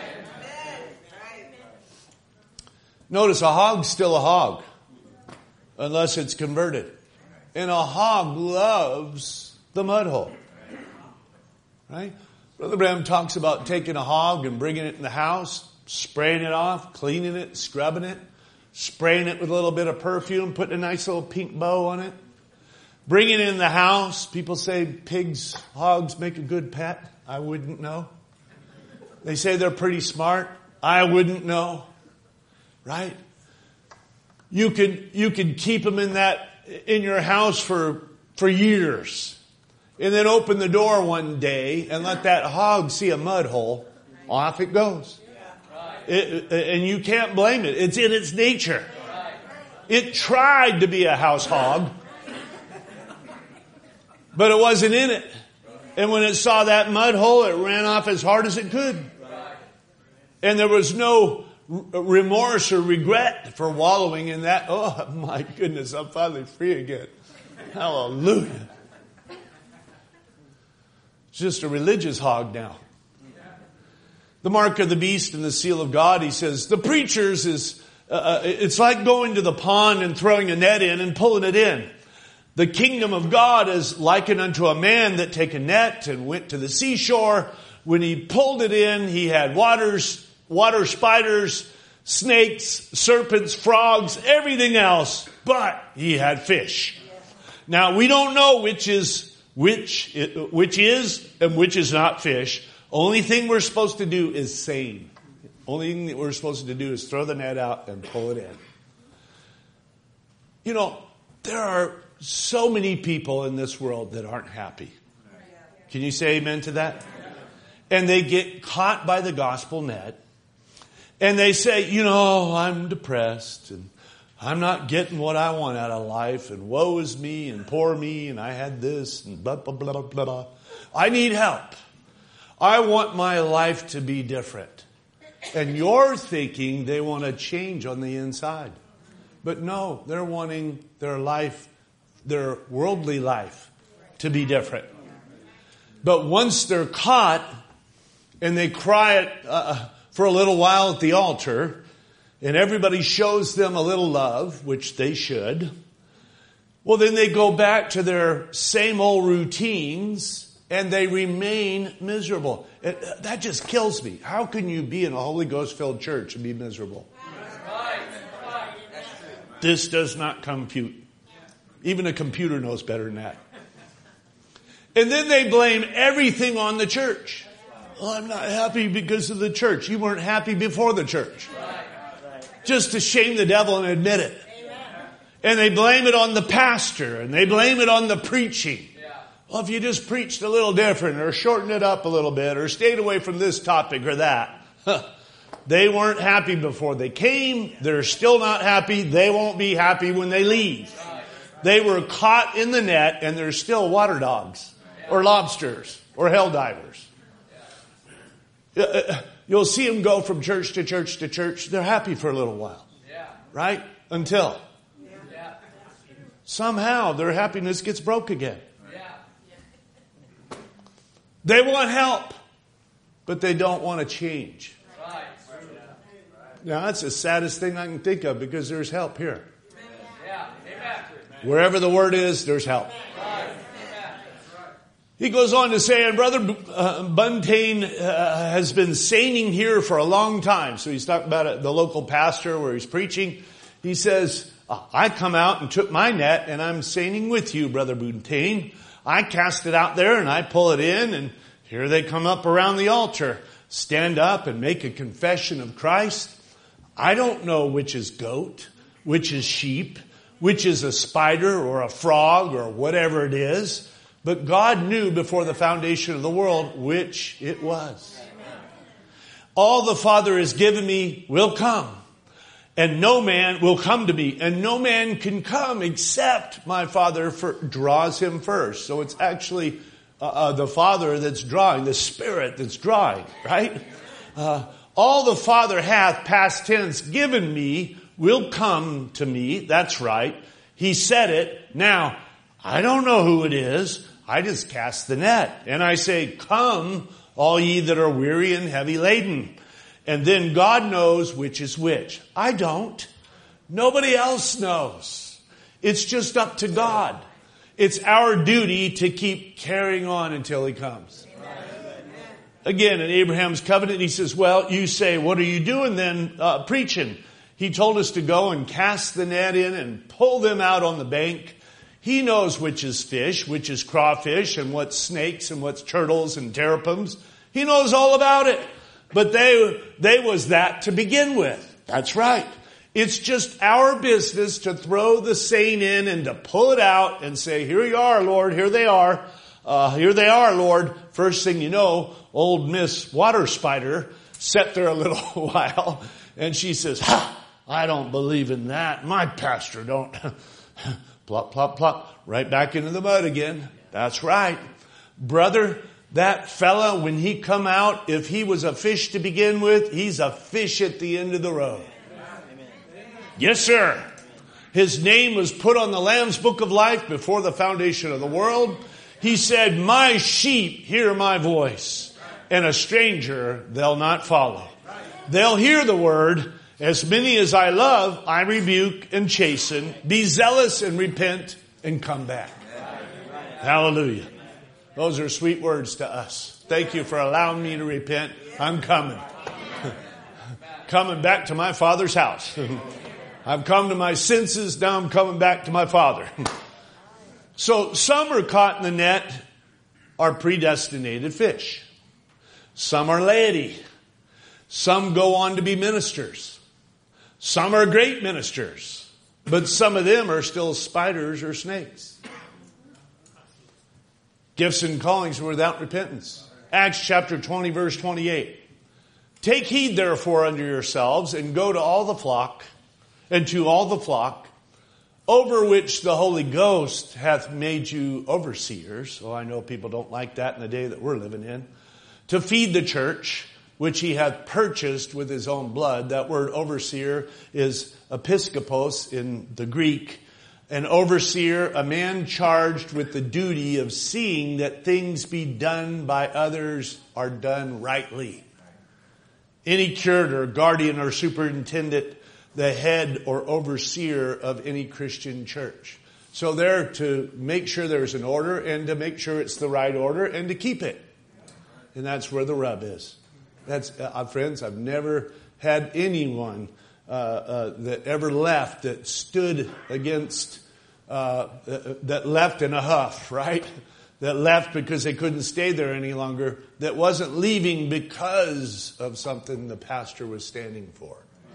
[SPEAKER 2] Notice a hog's still a hog, unless it's converted. And a hog loves the mud hole. Right? Brother Branham talks about taking a hog and bringing it in the house, spraying it off, cleaning it, scrubbing it, spraying it with a little bit of perfume, putting a nice little pink bow on it. Bringing it in the house. People say pigs, hogs make a good pet. I wouldn't know. They say they're pretty smart. I wouldn't know. Right? You could keep them in your house for years. And then open the door one day and let that hog see a mud hole. Off it goes. And you can't blame it. It's in its nature. It tried to be a house hog, but it wasn't in it. And when it saw that mud hole, it ran off as hard as it could. And there was no remorse or regret for wallowing in that. Oh my goodness, I'm finally free again. Hallelujah. It's just a religious hog now. The mark of the beast and the seal of God, he says, the preachers is, it's like going to the pond and throwing a net in and pulling it in. The kingdom of God is likened unto a man that take a net and went to the seashore. When he pulled it in, he had water spiders, snakes, serpents, frogs, everything else, but he had fish. Now, we don't know which is and which is not fish. Only thing we're supposed to do is seine. Only thing that we're supposed to do is throw the net out and pull it in. You know, there are so many people in this world that aren't happy. Can you say amen to that? And they get caught by the gospel net. And they say, you know, I'm depressed and I'm not getting what I want out of life, and woe is me and poor me, and I had this and blah, blah, blah, blah, blah. I need help. I want my life to be different. And you're thinking they want to change on the inside. But no, they're wanting their life, their worldly life, to be different. But once they're caught and they cry it for a little while at the altar, and everybody shows them a little love, which they should, well, then they go back to their same old routines and they remain miserable. That just kills me. How can you be in a Holy Ghost-filled church and be miserable? This does not compute. Even a computer knows better than that. And then they blame everything on the church. Oh, I'm not happy because of the church. You weren't happy before the church. Just to shame the devil and admit it. And they blame it on the pastor, and they blame it on the preaching. Well, if you just preached a little different, or shortened it up a little bit, or stayed away from this topic or that. They weren't happy before they came. They're still not happy. They won't be happy when they leave. They were caught in the net, and they're still water dogs, or lobsters, or hell divers. You'll see them go from church to church to church. They're happy for a little while. Right? Until somehow their happiness gets broke again. They want help, but they don't want to change. Now, that's the saddest thing I can think of, because there's help here. Wherever the word is, there's help. He goes on to say, and Brother Buntain has been saining here for a long time. So he's talking about the local pastor where he's preaching. He says, I come out and took my net, and I'm saining with you, Brother Buntain. I cast it out there and I pull it in, and here they come up around the altar, stand up and make a confession of Christ. I don't know which is goat, which is sheep, which is a spider or a frog or whatever it is. But God knew before the foundation of the world which it was. All the Father has given me will come, and no man will come to me, and no man can come except my Father draws him first. So it's actually the Father that's drawing, the Spirit that's drawing, right? All the Father hath, past tense, given me will come to me. That's right. He said it. Now, I don't know who it is. I just cast the net. And I say, come, all ye that are weary and heavy laden. And then God knows which is which. I don't. Nobody else knows. It's just up to God. It's our duty to keep carrying on until He comes. Again, in Abraham's covenant, He says, well, you say, what are you doing then preaching? He told us to go and cast the net in and pull them out on the bank. He knows which is fish, which is crawfish, and what's snakes, and what's turtles and terrapins. He knows all about it. But they was that to begin with. That's right. It's just our business to throw the seine in and to pull it out and say, here you are, Lord, here they are. Here they are, Lord. First thing you know, old Miss Water Spider sat there a little while, and she says, I don't believe in that. My pastor don't. Plop, plop, plop. Right back into the mud again. That's right. Brother, that fella, when he come out, if he was a fish to begin with, he's a fish at the end of the road. Yes, sir. His name was put on the Lamb's Book of Life before the foundation of the world. He said, my sheep hear my voice, and a stranger they'll not follow. They'll hear the word. As many as I love, I rebuke and chasten. Be zealous and repent and come back. Hallelujah. Those are sweet words to us. Thank you for allowing me to repent. I'm coming. Coming back to my Father's house. I've come to my senses. Now I'm coming back to my Father. So some are caught in the net, are predestinated fish. Some are laity. Some go on to be ministers. Some are great ministers, but some of them are still spiders or snakes. Gifts and callings without repentance. Acts chapter 20, verse 28. Take heed therefore unto yourselves, and go to all the flock, and to all the flock, over which the Holy Ghost hath made you overseers. Oh, I know people don't like that in the day that we're living in. To feed the church, which He hath purchased with His own blood. That word overseer is episkopos in the Greek. An overseer, a man charged with the duty of seeing that things be done by others are done rightly. Any curator, guardian, or superintendent, the head or overseer of any Christian church. So they're to make sure there's an order and to make sure it's the right order and to keep it. And that's where the rub is. That's, friends, I've never had anyone that ever left that stood against, that left in a huff, right? That left because they couldn't stay there any longer, that wasn't leaving because of something the pastor was standing for.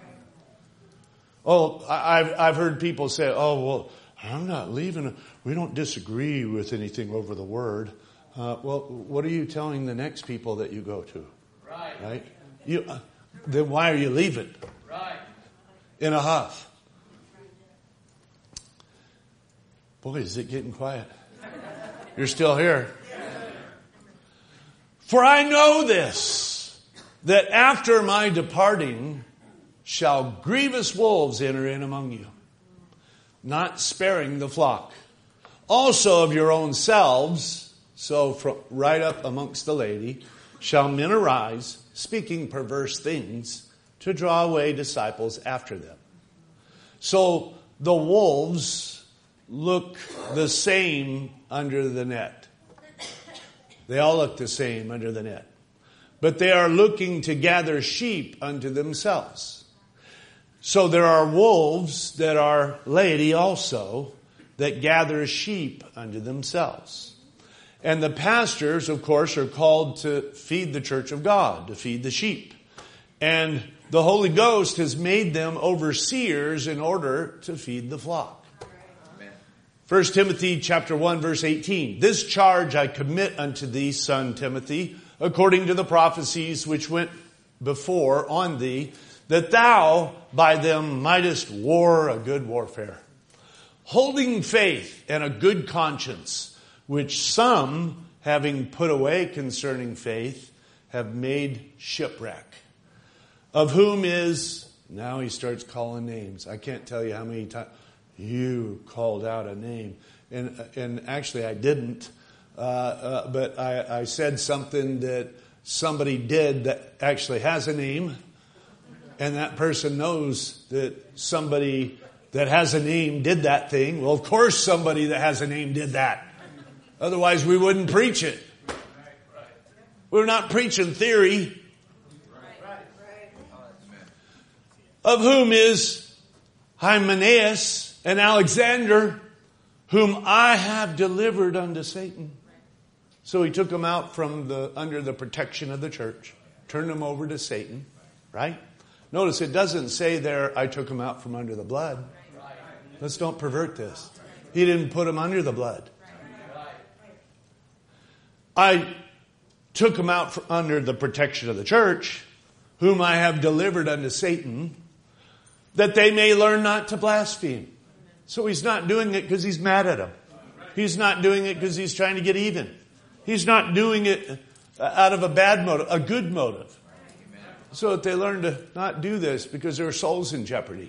[SPEAKER 2] Oh, I've heard people say, oh, well, I'm not leaving. We don't disagree with anything over the word. Well, what are you telling the next people that you go to? Right? Then why are you leaving? Right. In a huff. Boy, is it getting quiet. You're still here. For I know this, that after my departing shall grievous wolves enter in among you, not sparing the flock. Also of your own selves, so from right up amongst the lady, shall men arise, speaking perverse things, to draw away disciples after them. So the wolves look the same under the net. They all look the same under the net. But they are looking to gather sheep unto themselves. So there are wolves that are laity also, that gather sheep unto themselves. And the pastors, of course, are called to feed the church of God, to feed the sheep. And the Holy Ghost has made them overseers in order to feed the flock. 1 Timothy chapter 1, verse 18. This charge I commit unto thee, son Timothy, according to the prophecies which went before on thee, that thou by them mightest war a good warfare, holding faith and a good conscience, which some, having put away concerning faith, have made shipwreck. Of whom is, now he starts calling names. I can't tell you how many times you called out a name. And actually I didn't, but I said something that somebody did that actually has a name. And that person knows that somebody that has a name did that thing. Well, of course somebody that has a name did that. Otherwise we wouldn't preach it. We're not preaching theory. Of whom is Hymenaeus and Alexander, whom I have delivered unto Satan. So he took them out from under the protection of the church, turned them over to Satan, right? Notice it doesn't say there, I took him out from under the blood. Let's don't pervert this. He didn't put him under the blood. I took him out from under the protection of the church, whom I have delivered unto Satan, that they may learn not to blaspheme. So he's not doing it because he's mad at them. He's not doing it because he's trying to get even. He's not doing it out of a bad motive, a good motive. So that they learn to not do this because their soul's in jeopardy.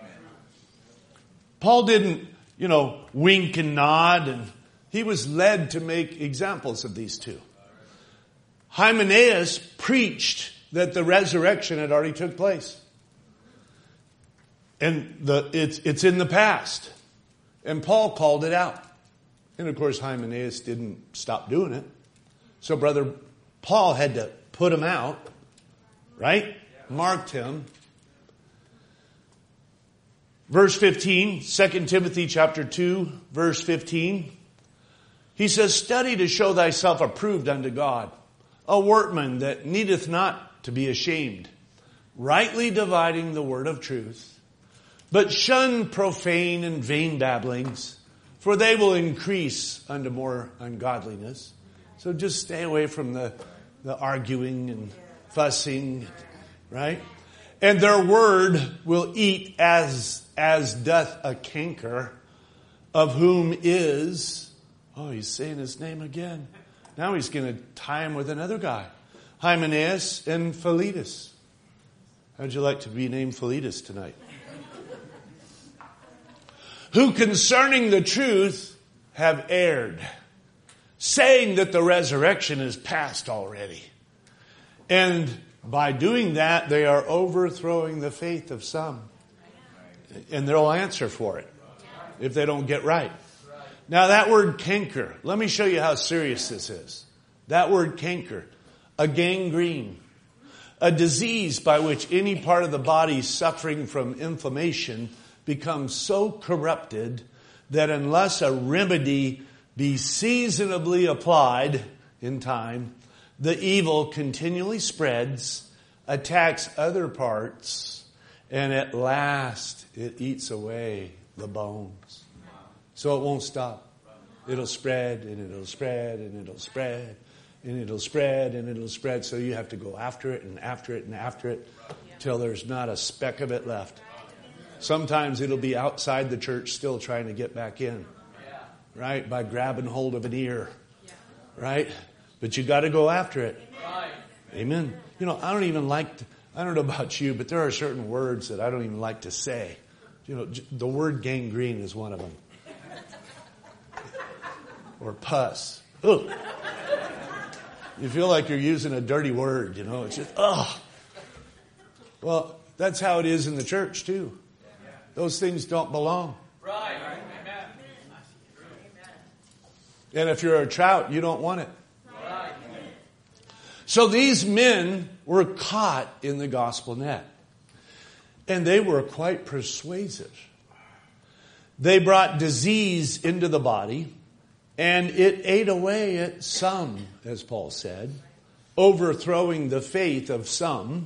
[SPEAKER 2] Paul didn't, wink and nod, and he was led to make examples of these two. Hymenaeus preached that the resurrection had already took place. And it's in the past. And Paul called it out. And of course Hymenaeus didn't stop doing it. So brother Paul had to put him out. Right? Marked him. Verse 15, 2 Timothy chapter 2, verse 15. He says, study to show thyself approved unto God, a workman that needeth not to be ashamed, rightly dividing the word of truth. But shun profane and vain babblings, for they will increase unto more ungodliness. So just stay away from the arguing and fussing, right? And their word will eat as doth a canker, of whom is, he's saying his name again. Now he's going to tie him with another guy. Hymenaeus and Philetus. How'd you like to be named Philetus tonight? Who concerning the truth have erred, saying that the resurrection is past already. And by doing that, they are overthrowing the faith of some. And they'll answer for it if they don't get right. Now that word canker, let me show you how serious this is. That word canker, a gangrene, a disease by which any part of the body suffering from inflammation becomes so corrupted that unless a remedy be seasonably applied in time, the evil continually spreads, attacks other parts, and at last it eats away the bones. So it won't stop. It'll spread and it'll spread and it'll spread and it'll spread and it'll spread. So you have to go after it and after it and after it till there's not a speck of it left. Sometimes it'll be outside the church still trying to get back in. Right? By grabbing hold of an ear. Right? But you got to go after it. Amen. You know, I don't know about you, but there are certain words that I don't even like to say. You know, the word gangrene is one of them. Or pus. Ugh. You feel like you're using a dirty word, you know. It's just, ugh. Well, that's how it is in the church, too. Those things don't belong.
[SPEAKER 3] Right.
[SPEAKER 2] And if you're a trout, you don't want it.
[SPEAKER 3] Right.
[SPEAKER 2] So these men were caught in the gospel net. And they were quite persuasive. They brought disease into the body, and it ate away at some, as Paul said, overthrowing the faith of some.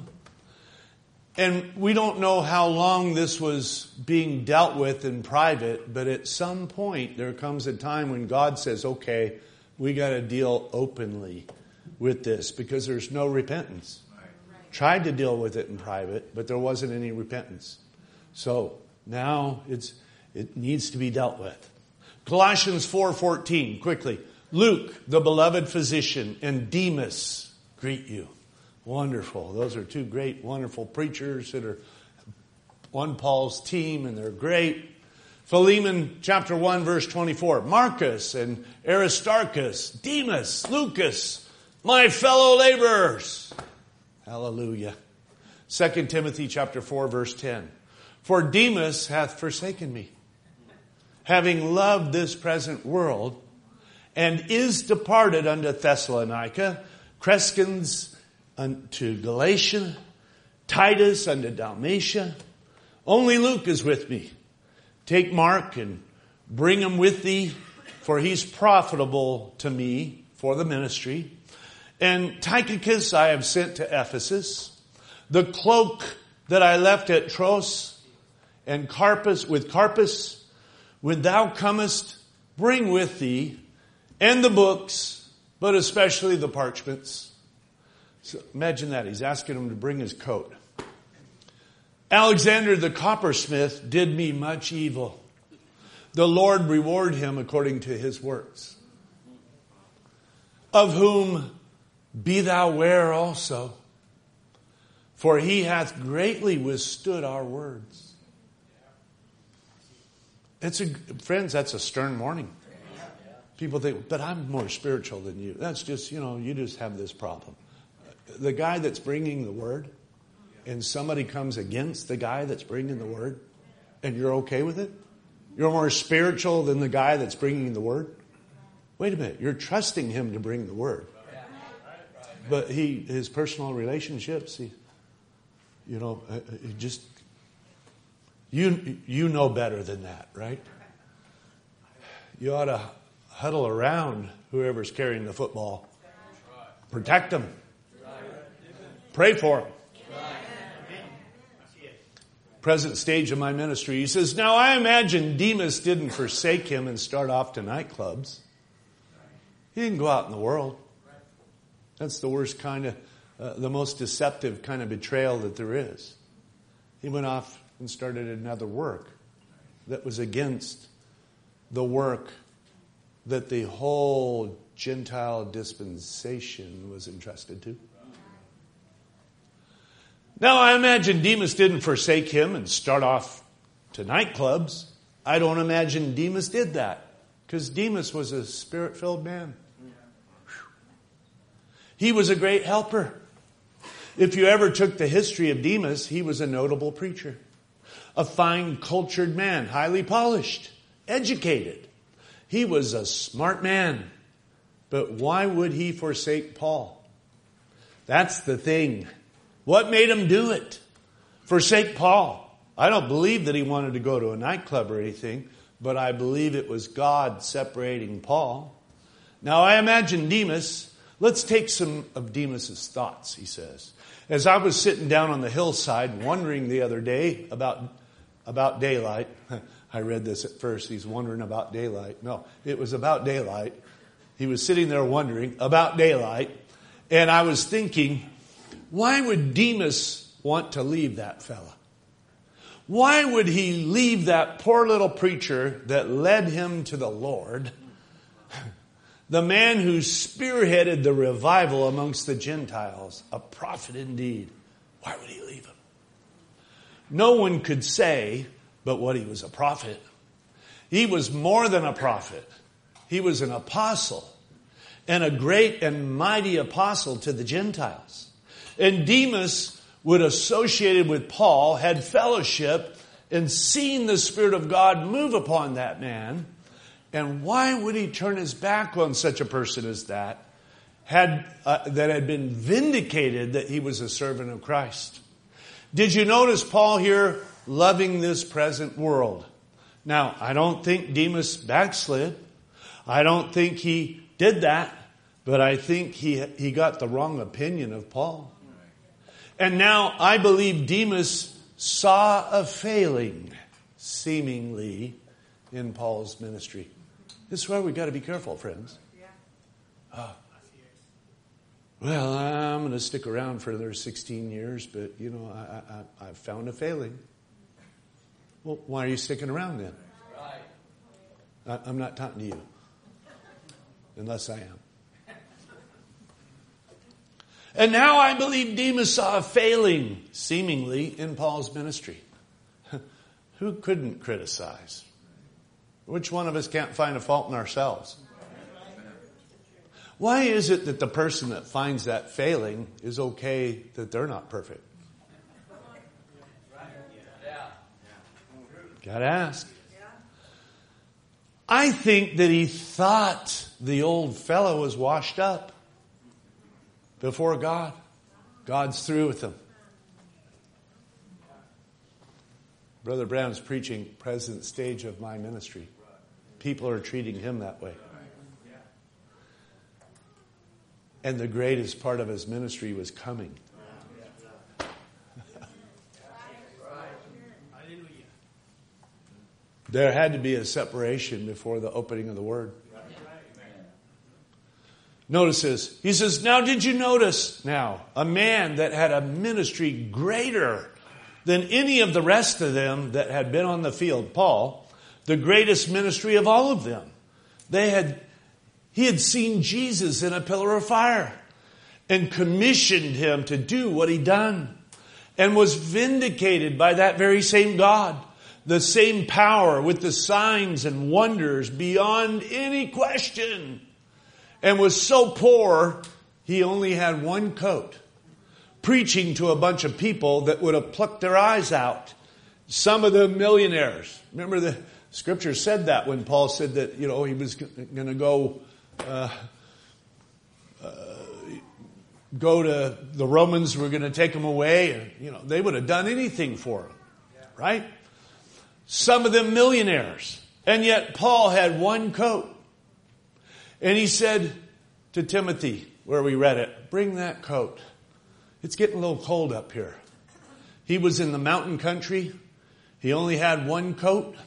[SPEAKER 2] And we don't know how long this was being dealt with in private, but at some point there comes a time when God says, okay, we got to deal openly with this because there's no repentance. Tried to deal with it in private, but there wasn't any repentance. So now it needs to be dealt with. Colossians 4:14, quickly. Luke, the beloved physician, and Demas greet you. Wonderful. Those are two great, wonderful preachers that are on Paul's team, and they're great. Philemon chapter 1, verse 24. Marcus and Aristarchus, Demas, Lucas, my fellow laborers. Hallelujah. 2 Timothy chapter 4, verse 10. For Demas hath forsaken me, having loved this present world, and is departed unto Thessalonica, Crescens unto Galatia, Titus unto Dalmatia. Only Luke is with me. Take Mark and bring him with thee, for he's profitable to me for the ministry. And Tychicus I have sent to Ephesus. The cloak that I left at Troas and Carpus, when thou comest, bring with thee, and the books, but especially the parchments. So imagine that. He's asking him to bring his coat. Alexander the coppersmith did me much evil. The Lord reward him according to his works. Of whom be thou ware also, for he hath greatly withstood our words. Friends, that's a stern warning. People think, but I'm more spiritual than you. That's just, you just have this problem. The guy that's bringing the word, and somebody comes against the guy that's bringing the word, and you're okay with it? You're more spiritual than the guy that's bringing the word? Wait a minute. You're trusting him to bring the word. But his personal relationships, you know better than that, right? You ought to huddle around whoever's carrying the football. Protect them. Pray for them. Present stage of my ministry. He says, now I imagine Demas didn't forsake him and start off to nightclubs. He didn't go out in the world. That's the worst kind of, the most deceptive kind of betrayal that there is. He went off and started another work that was against the work that the whole Gentile dispensation was entrusted to. Now, I imagine Demas didn't forsake him and start off to nightclubs. I don't imagine Demas did that, because Demas was a spirit-filled man. He was a great helper. If you ever took the history of Demas, he was a notable preacher. A fine, cultured man, highly polished, educated. He was a smart man. But why would he forsake Paul? That's the thing. What made him do it? Forsake Paul. I don't believe that he wanted to go to a nightclub or anything, but I believe it was God separating Paul. Now I imagine Demas. Let's take some of Demas's thoughts, he says. As I was sitting down on the hillside wondering the other day about daylight. I read this at first. He's wondering about daylight. No, it was about daylight. He was sitting there wondering about daylight. And I was thinking, why would Demas want to leave that fella? Why would he leave that poor little preacher that led him to the Lord? The man who spearheaded the revival amongst the Gentiles, a prophet indeed. Why would he leave him? No one could say but what he was a prophet. He was more than a prophet. He was an apostle, and a great and mighty apostle to the Gentiles. And Demas would associated with Paul, had fellowship, and seen the Spirit of God move upon that man. And why would he turn his back on such a person as that? That had been vindicated that he was a servant of Christ. Did you notice Paul here loving this present world? Now, I don't think Demas backslid. I don't think he did that. But I think he got the wrong opinion of Paul. And now I believe Demas saw a failing, seemingly, in Paul's ministry. This is where we've got to be careful, friends. Well, I'm going to stick around for another 16 years, but, I've found a failing. Well, why are you sticking around then? I'm not talking to you. Unless I am. And now I believe Demas saw a failing, seemingly, in Paul's ministry. Who couldn't criticize? Which one of us can't find a fault in ourselves? Why is it that the person that finds that failing is okay that they're not perfect? Got to ask. I think that he thought the old fellow was washed up before God. God's through with him. Brother Branham's preaching present stage of my ministry. People are treating him that way. And the greatest part of his ministry was coming. There had to be a separation before the opening of the Word. Notice this. He says, now did you notice now a man that had a ministry greater than any of the rest of them that had been on the field? Paul, the greatest ministry of all of them. He had seen Jesus in a pillar of fire and commissioned him to do what he'd done and was vindicated by that very same God. The same power with the signs and wonders beyond any question. And was so poor, he only had one coat. Preaching to a bunch of people that would have plucked their eyes out. Some of them millionaires. Remember the scripture said that when Paul said that, he was going to go to the Romans, were going to take him away. And, they would have done anything for him. Right? Some of them millionaires. And yet Paul had one coat. And he said to Timothy, where we read it, bring that coat. It's getting a little cold up here. He was in the mountain country. He only had one coat.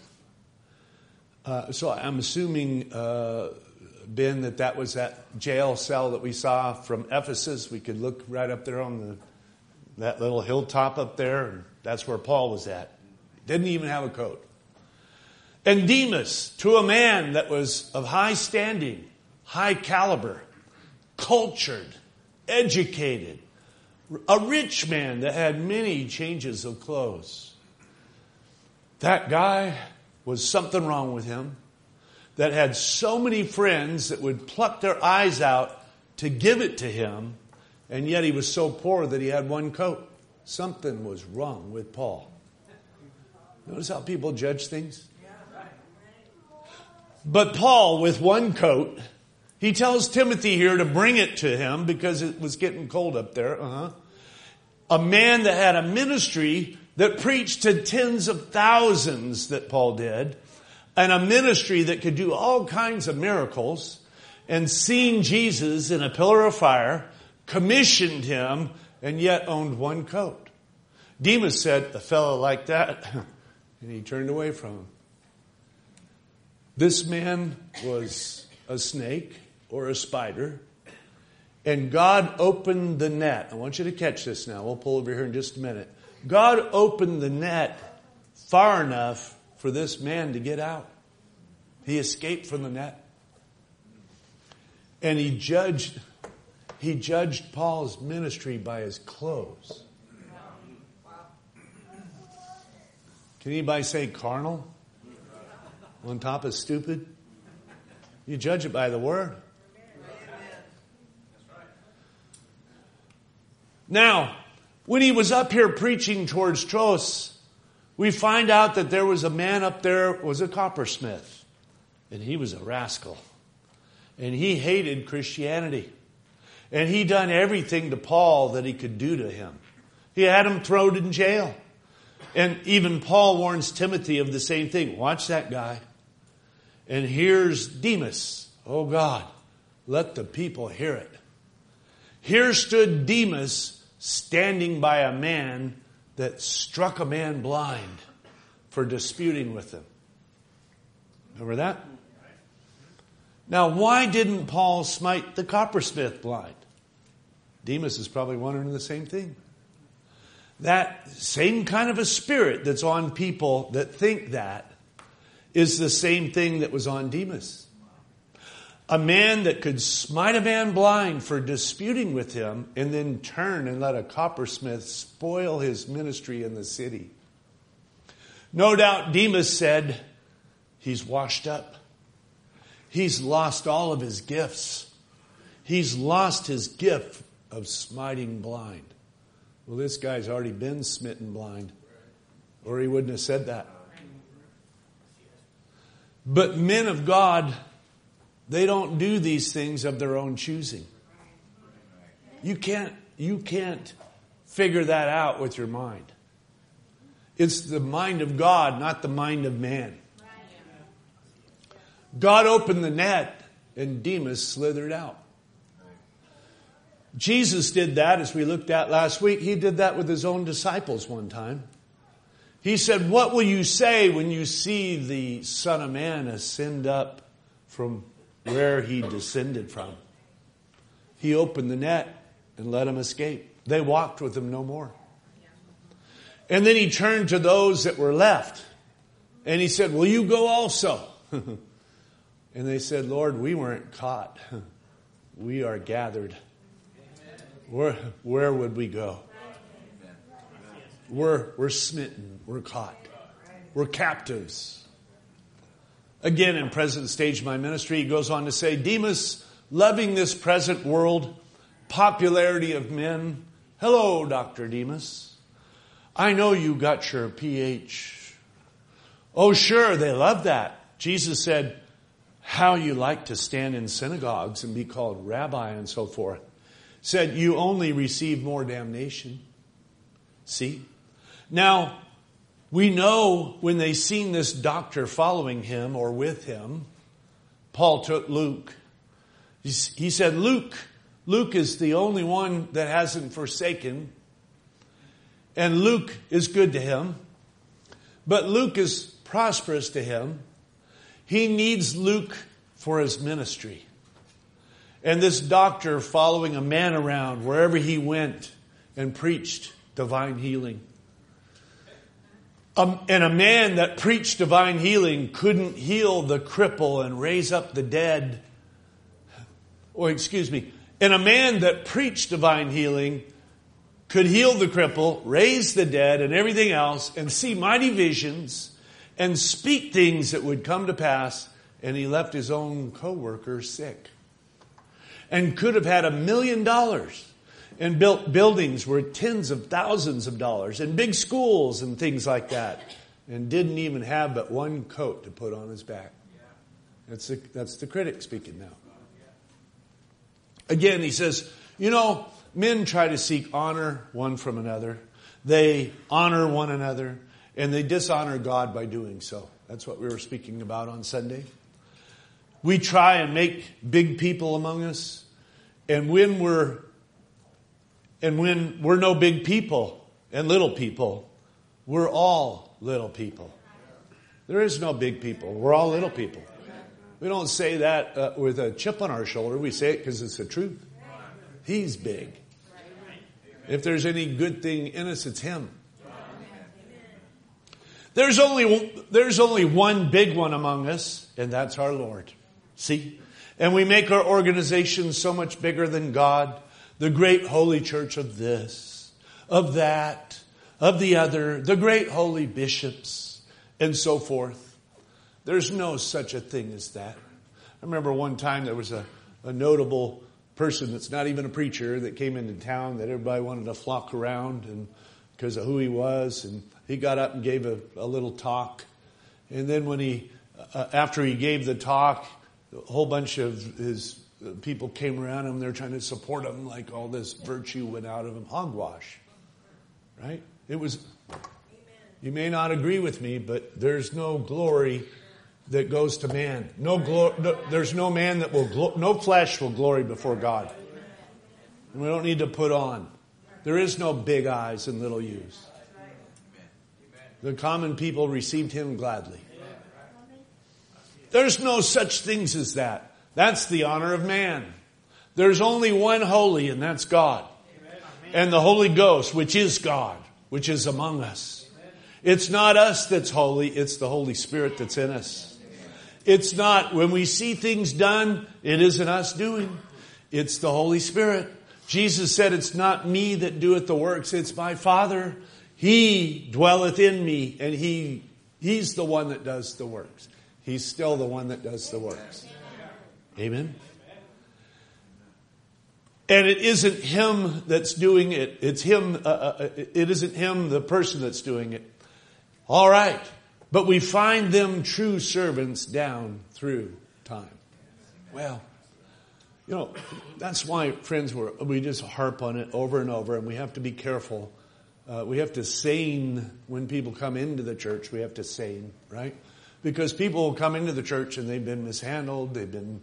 [SPEAKER 2] So I'm assuming, Ben, that was that jail cell that we saw from Ephesus. We could look right up there on that little hilltop up there. And that's where Paul was at. Didn't even have a coat. And Demas, to a man that was of high standing, high caliber, cultured, educated, a rich man that had many changes of clothes. That guy was something wrong with him, that had so many friends that would pluck their eyes out to give it to him, and yet he was so poor that he had one coat. Something was wrong with Paul. Notice how people judge things? But Paul, with one coat, he tells Timothy here to bring it to him because it was getting cold up there. A man that had a ministry that preached to tens of thousands that Paul did, and a ministry that could do all kinds of miracles, and seeing Jesus in a pillar of fire, commissioned him, and yet owned one coat. Demas said, a fellow like that, and he turned away from him. This man was a snake or a spider, and God opened the net. I want you to catch this now. We'll pull over here in just a minute. God opened the net far enough for this man to get out. He escaped from the net. And he judged Paul's ministry by his clothes. Can anybody say carnal? On top of stupid? You judge it by the word. Now, when he was up here preaching towards Troas, we find out that there was a man up there, was a coppersmith. And he was a rascal. And he hated Christianity. And he done everything to Paul that he could do to him. He had him thrown in jail. And even Paul warns Timothy of the same thing. Watch that guy. And here's Demas. Oh God, let the people hear it. Here stood Demas standing by a man that struck a man blind for disputing with him. Remember that? Now, why didn't Paul smite the coppersmith blind? Demas is probably wondering the same thing. That same kind of a spirit that's on people that think that is the same thing that was on Demas. A man that could smite a man blind for disputing with him and then turn and let a coppersmith spoil his ministry in the city. No doubt Demas said, he's washed up. He's lost all of his gifts. He's lost his gift of smiting blind. Well, this guy's already been smitten blind, or he wouldn't have said that. But men of God, they don't do these things of their own choosing. You can't figure that out with your mind. It's the mind of God, not the mind of man. God opened the net and Demas slithered out. Jesus did that, as we looked at last week. He did that with his own disciples one time. He said, what will you say when you see the Son of Man ascend up from where he descended from? He opened the net and let him escape. They walked with him no more. And then he turned to those that were left. And he said, will you go also? And they said, Lord, we weren't caught. We are gathered. Where would we go? We're smitten. We're caught. We're captives. Again, in present stage of my ministry, he goes on to say, Demas, loving this present world, popularity of men. Hello, Dr. Demas. I know you got your PH. Oh, sure, they love that. Jesus said, how you like to stand in synagogues and be called rabbi and so forth. Said, you only receive more damnation. See? Now, we know when they seen this doctor following him or with him, Paul took Luke. He said, Luke is the only one that hasn't forsaken. And Luke is good to him. But Luke is prosperous to him. He needs Luke for his ministry. And this doctor following a man around wherever he went and preached divine healing. And a man that preached divine healing couldn't heal the cripple and raise up the dead. And a man that preached divine healing could heal the cripple, raise the dead and everything else, and see mighty visions and speak things that would come to pass. And he left his own co-worker sick. And could have had $1 million and built buildings worth tens of thousands of dollars and big schools and things like that. And didn't even have but one coat to put on his back.
[SPEAKER 1] That's the critic speaking now.
[SPEAKER 2] Again, he says, men try to seek honor one from another. They honor one another, and they dishonor God by doing so. That's what we were speaking about on Sunday. We try and make big people among us, and when we're no big people and little people, we're all little people. There is no big people. We're all little people. We don't say that with a chip on our shoulder. We say it because it's the truth. He's big. If there's any good thing in us, it's Him. There's only one big one among us, and that's our Lord. See? And we make our organization so much bigger than God. The great holy church of this, of that, of the other, the great holy bishops, and so forth. There's no such a thing as that. I remember one time there was a notable person that's not even a preacher that came into town that everybody wanted to flock around and because of who he was. And he got up and gave a little talk. And then when after he gave the talk, a whole bunch of his people came around him. They're trying to support him like all this virtue went out of him. Hogwash. Right? It was, you may not agree with me, but there's no glory that goes to man. There's no man that will, no flesh will glory before God. And we don't need to put on. There is no big eyes and little U's. The common people received Him gladly. There's no such things as that. That's the honor of man. There's only one holy, and that's God. And the Holy Ghost, which is God, which is among us. It's not us that's holy, it's the Holy Spirit that's in us. It's not, when we see things done, it isn't us doing. It's the Holy Spirit. Jesus said, it's not me that doeth the works, it's my Father. He dwelleth in me, and He's the one that does the works. He's still the one that does the works. Amen? And it isn't Him that's doing it. It's Him. It isn't Him, the person that's doing it. All right. But we find them true servants down through time. Well, that's why, friends, we just harp on it over and over, and we have to be careful. We have to sane when people come into the church. We have to sane, right? Because people will come into the church and they've been mishandled, they've been,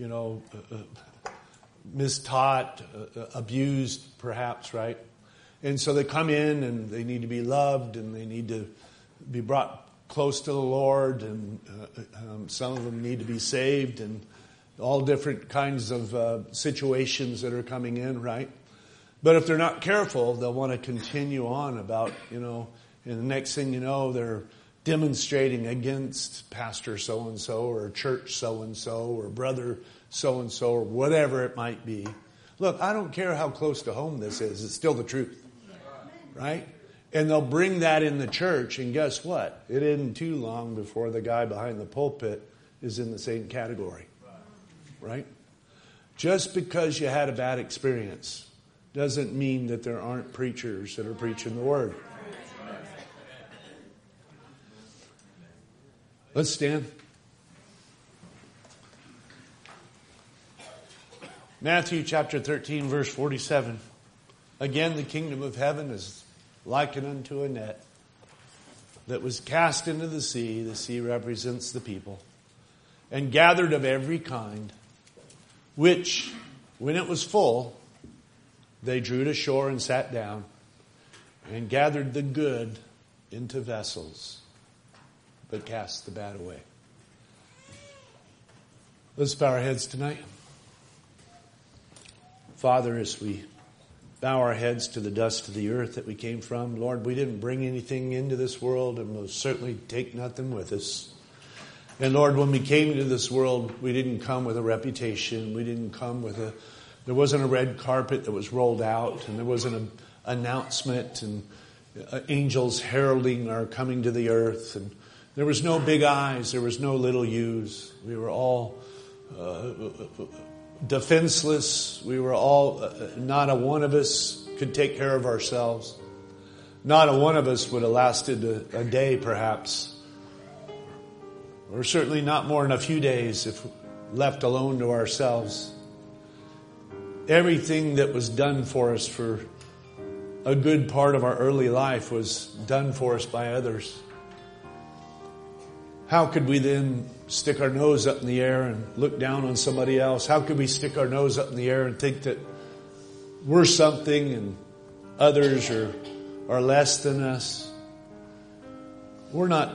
[SPEAKER 2] mistaught, abused, perhaps, right? And so they come in and they need to be loved and they need to be brought close to the Lord, and some of them need to be saved, and all different kinds of situations that are coming in, right? But if they're not careful, they'll want to continue on about, and the next thing you know, they're demonstrating against pastor so-and-so or church so-and-so or brother so-and-so or whatever it might be. Look, I don't care how close to home this is. It's still the truth, right? And they'll bring that in the church, and guess what? It isn't too long before the guy behind the pulpit is in the same category, right? Just because you had a bad experience doesn't mean that there aren't preachers that are preaching the Word. Let's stand. Matthew chapter 13, verse 47. Again, the kingdom of heaven is likened unto a net that was cast into the sea. The sea represents the people. And gathered of every kind, which, when it was full, they drew to shore and sat down, and gathered the good into vessels, but cast the bad away. Let's bow our heads tonight. Father, as we bow our heads to the dust of the earth that we came from, Lord, we didn't bring anything into this world, and we'll certainly take nothing with us. And Lord, when we came into this world, we didn't come with a reputation. We didn't come with there wasn't a red carpet that was rolled out, and there wasn't an announcement and angels heralding our coming to the earth. And there was no big eyes. There was no little U's. We were all defenseless. We were all, not a one of us could take care of ourselves. Not a one of us would have lasted a day, perhaps. or certainly not more than a few days if left alone to ourselves. Everything that was done for us for a good part of our early life was done for us by others. How could we then stick our nose up in the air and look down on somebody else? How could we stick our nose up in the air and think that we're something and others are less than us? We're not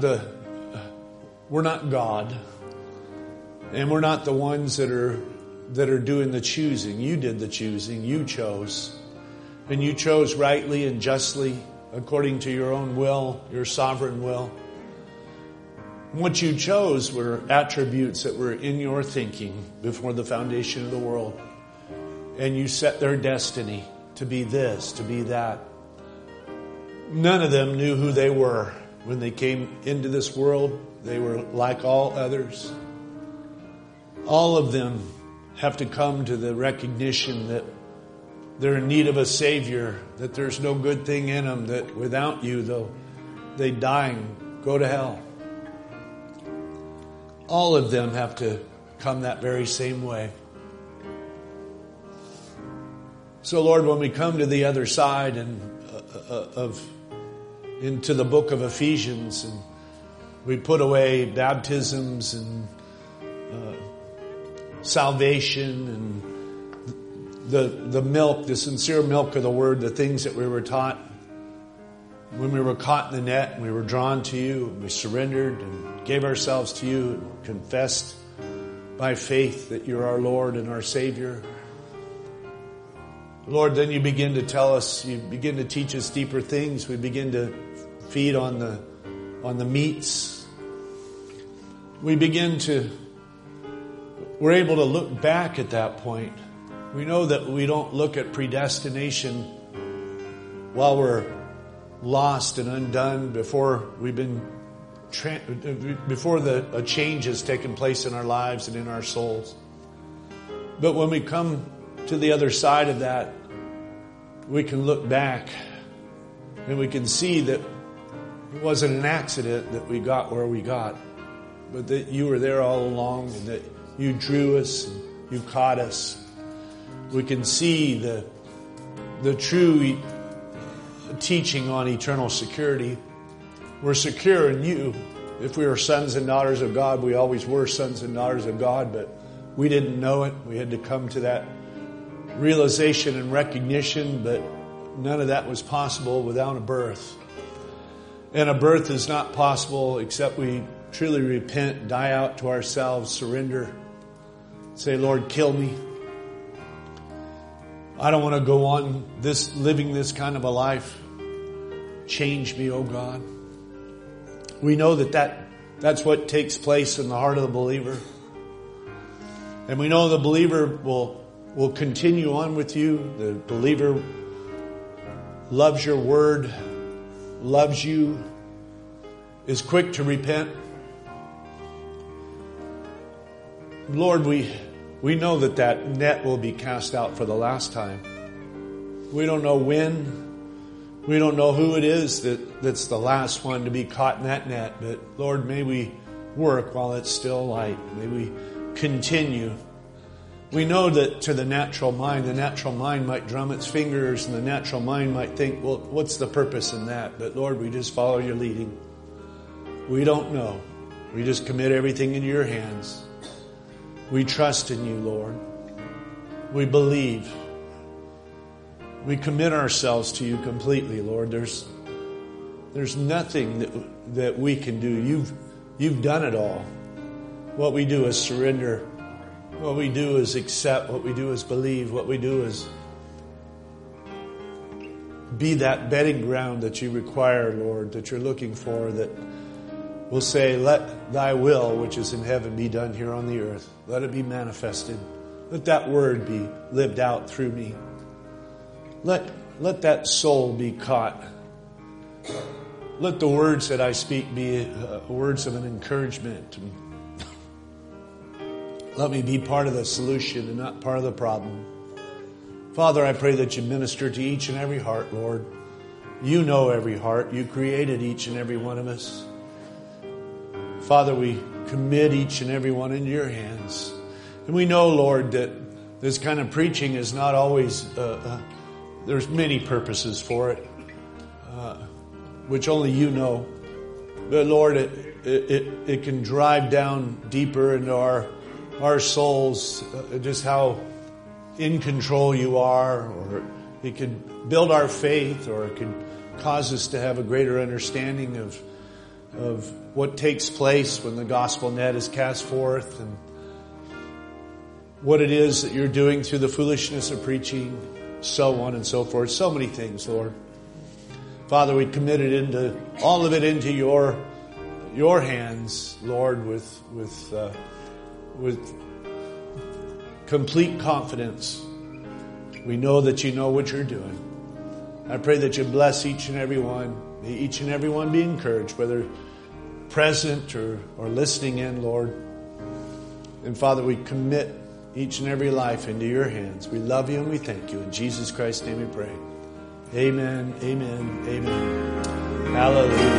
[SPEAKER 2] God. And we're not the ones that are doing the choosing. You did the choosing. You chose. And you chose rightly and justly according to your own will, your sovereign will. What you chose were attributes that were in your thinking before the foundation of the world. And you set their destiny to be this, to be that. None of them knew who they were when they came into this world. They were like all others. All of them have to come to the recognition that they're in need of a Savior, that there's no good thing in them, that without you, though, they die and go to hell. All of them have to come that very same way. So, Lord, when we come to the other side and into the book of Ephesians, and we put away baptisms and salvation and the milk, the sincere milk of the word, the things that we were taught when we were caught in the net and we were drawn to you and we surrendered and gave ourselves to you and confessed by faith that you're our Lord and our Savior. Lord, then you begin to tell us, you begin to teach us deeper things. We begin to feed on the meats. We're able to look back at that point. We know that we don't look at predestination while we're lost and undone before a change has taken place in our lives and in our souls. But when we come to the other side of that, we can look back and we can see that it wasn't an accident that we got where we got, but that you were there all along and that you drew us and you caught us. We can see the true teaching on eternal security. We're secure in you. If we are sons and daughters of God, we always were sons and daughters of God, but we didn't know it. We had to come to that realization and recognition, but none of that was possible without a birth. And a birth is not possible except we truly repent, die out to ourselves, surrender. Say, Lord, kill me. I don't want to go on living this kind of a life. Change me, oh God. We know that's what takes place in the heart of the believer. And we know the believer will continue on with you. The believer loves your word, loves you, is quick to repent. Lord, we know that net will be cast out for the last time. We don't know when. We don't know who it is that's the last one to be caught in that net. But Lord, may we work while it's still light. May we continue. We know that to the natural mind might drum its fingers and the natural mind might think, well, what's the purpose in that? But Lord, we just follow your leading. We don't know. We just commit everything into your hands. We trust in you, Lord. We believe. We commit ourselves to you completely, Lord. There's nothing that we can do. You've done it all. What we do is surrender. What we do is accept. What we do is believe. What we do is be that bedding ground that you require, Lord, that you're looking for, that will say, let thy will, which is in heaven, be done here on the earth. Let it be manifested. Let that word be lived out through me. Let that soul be caught. Let the words that I speak be words of an encouragement. Let me be part of the solution and not part of the problem. Father, I pray that you minister to each and every heart, Lord. You know every heart. You created each and every one of us. Father, we commit each and every one into your hands. And we know, Lord, that this kind of preaching is not always, there's many purposes for it, which only you know. But Lord, it can drive down deeper into our souls, just how in control you are, or it could build our faith, or it could cause us to have a greater understanding of what takes place when the gospel net is cast forth, and what it is that you're doing through the foolishness of preaching, so on and so forth. So many things, Lord. Father, we commit it into all of it into your hands, Lord, with complete confidence. We know that you know what you're doing. I pray that you bless each and every one. May each and every one be encouraged, whether present or listening in, Lord. And Father, we commit each and every life into your hands. We love you and we thank you. In Jesus Christ's name we pray. Amen, amen, amen. Hallelujah.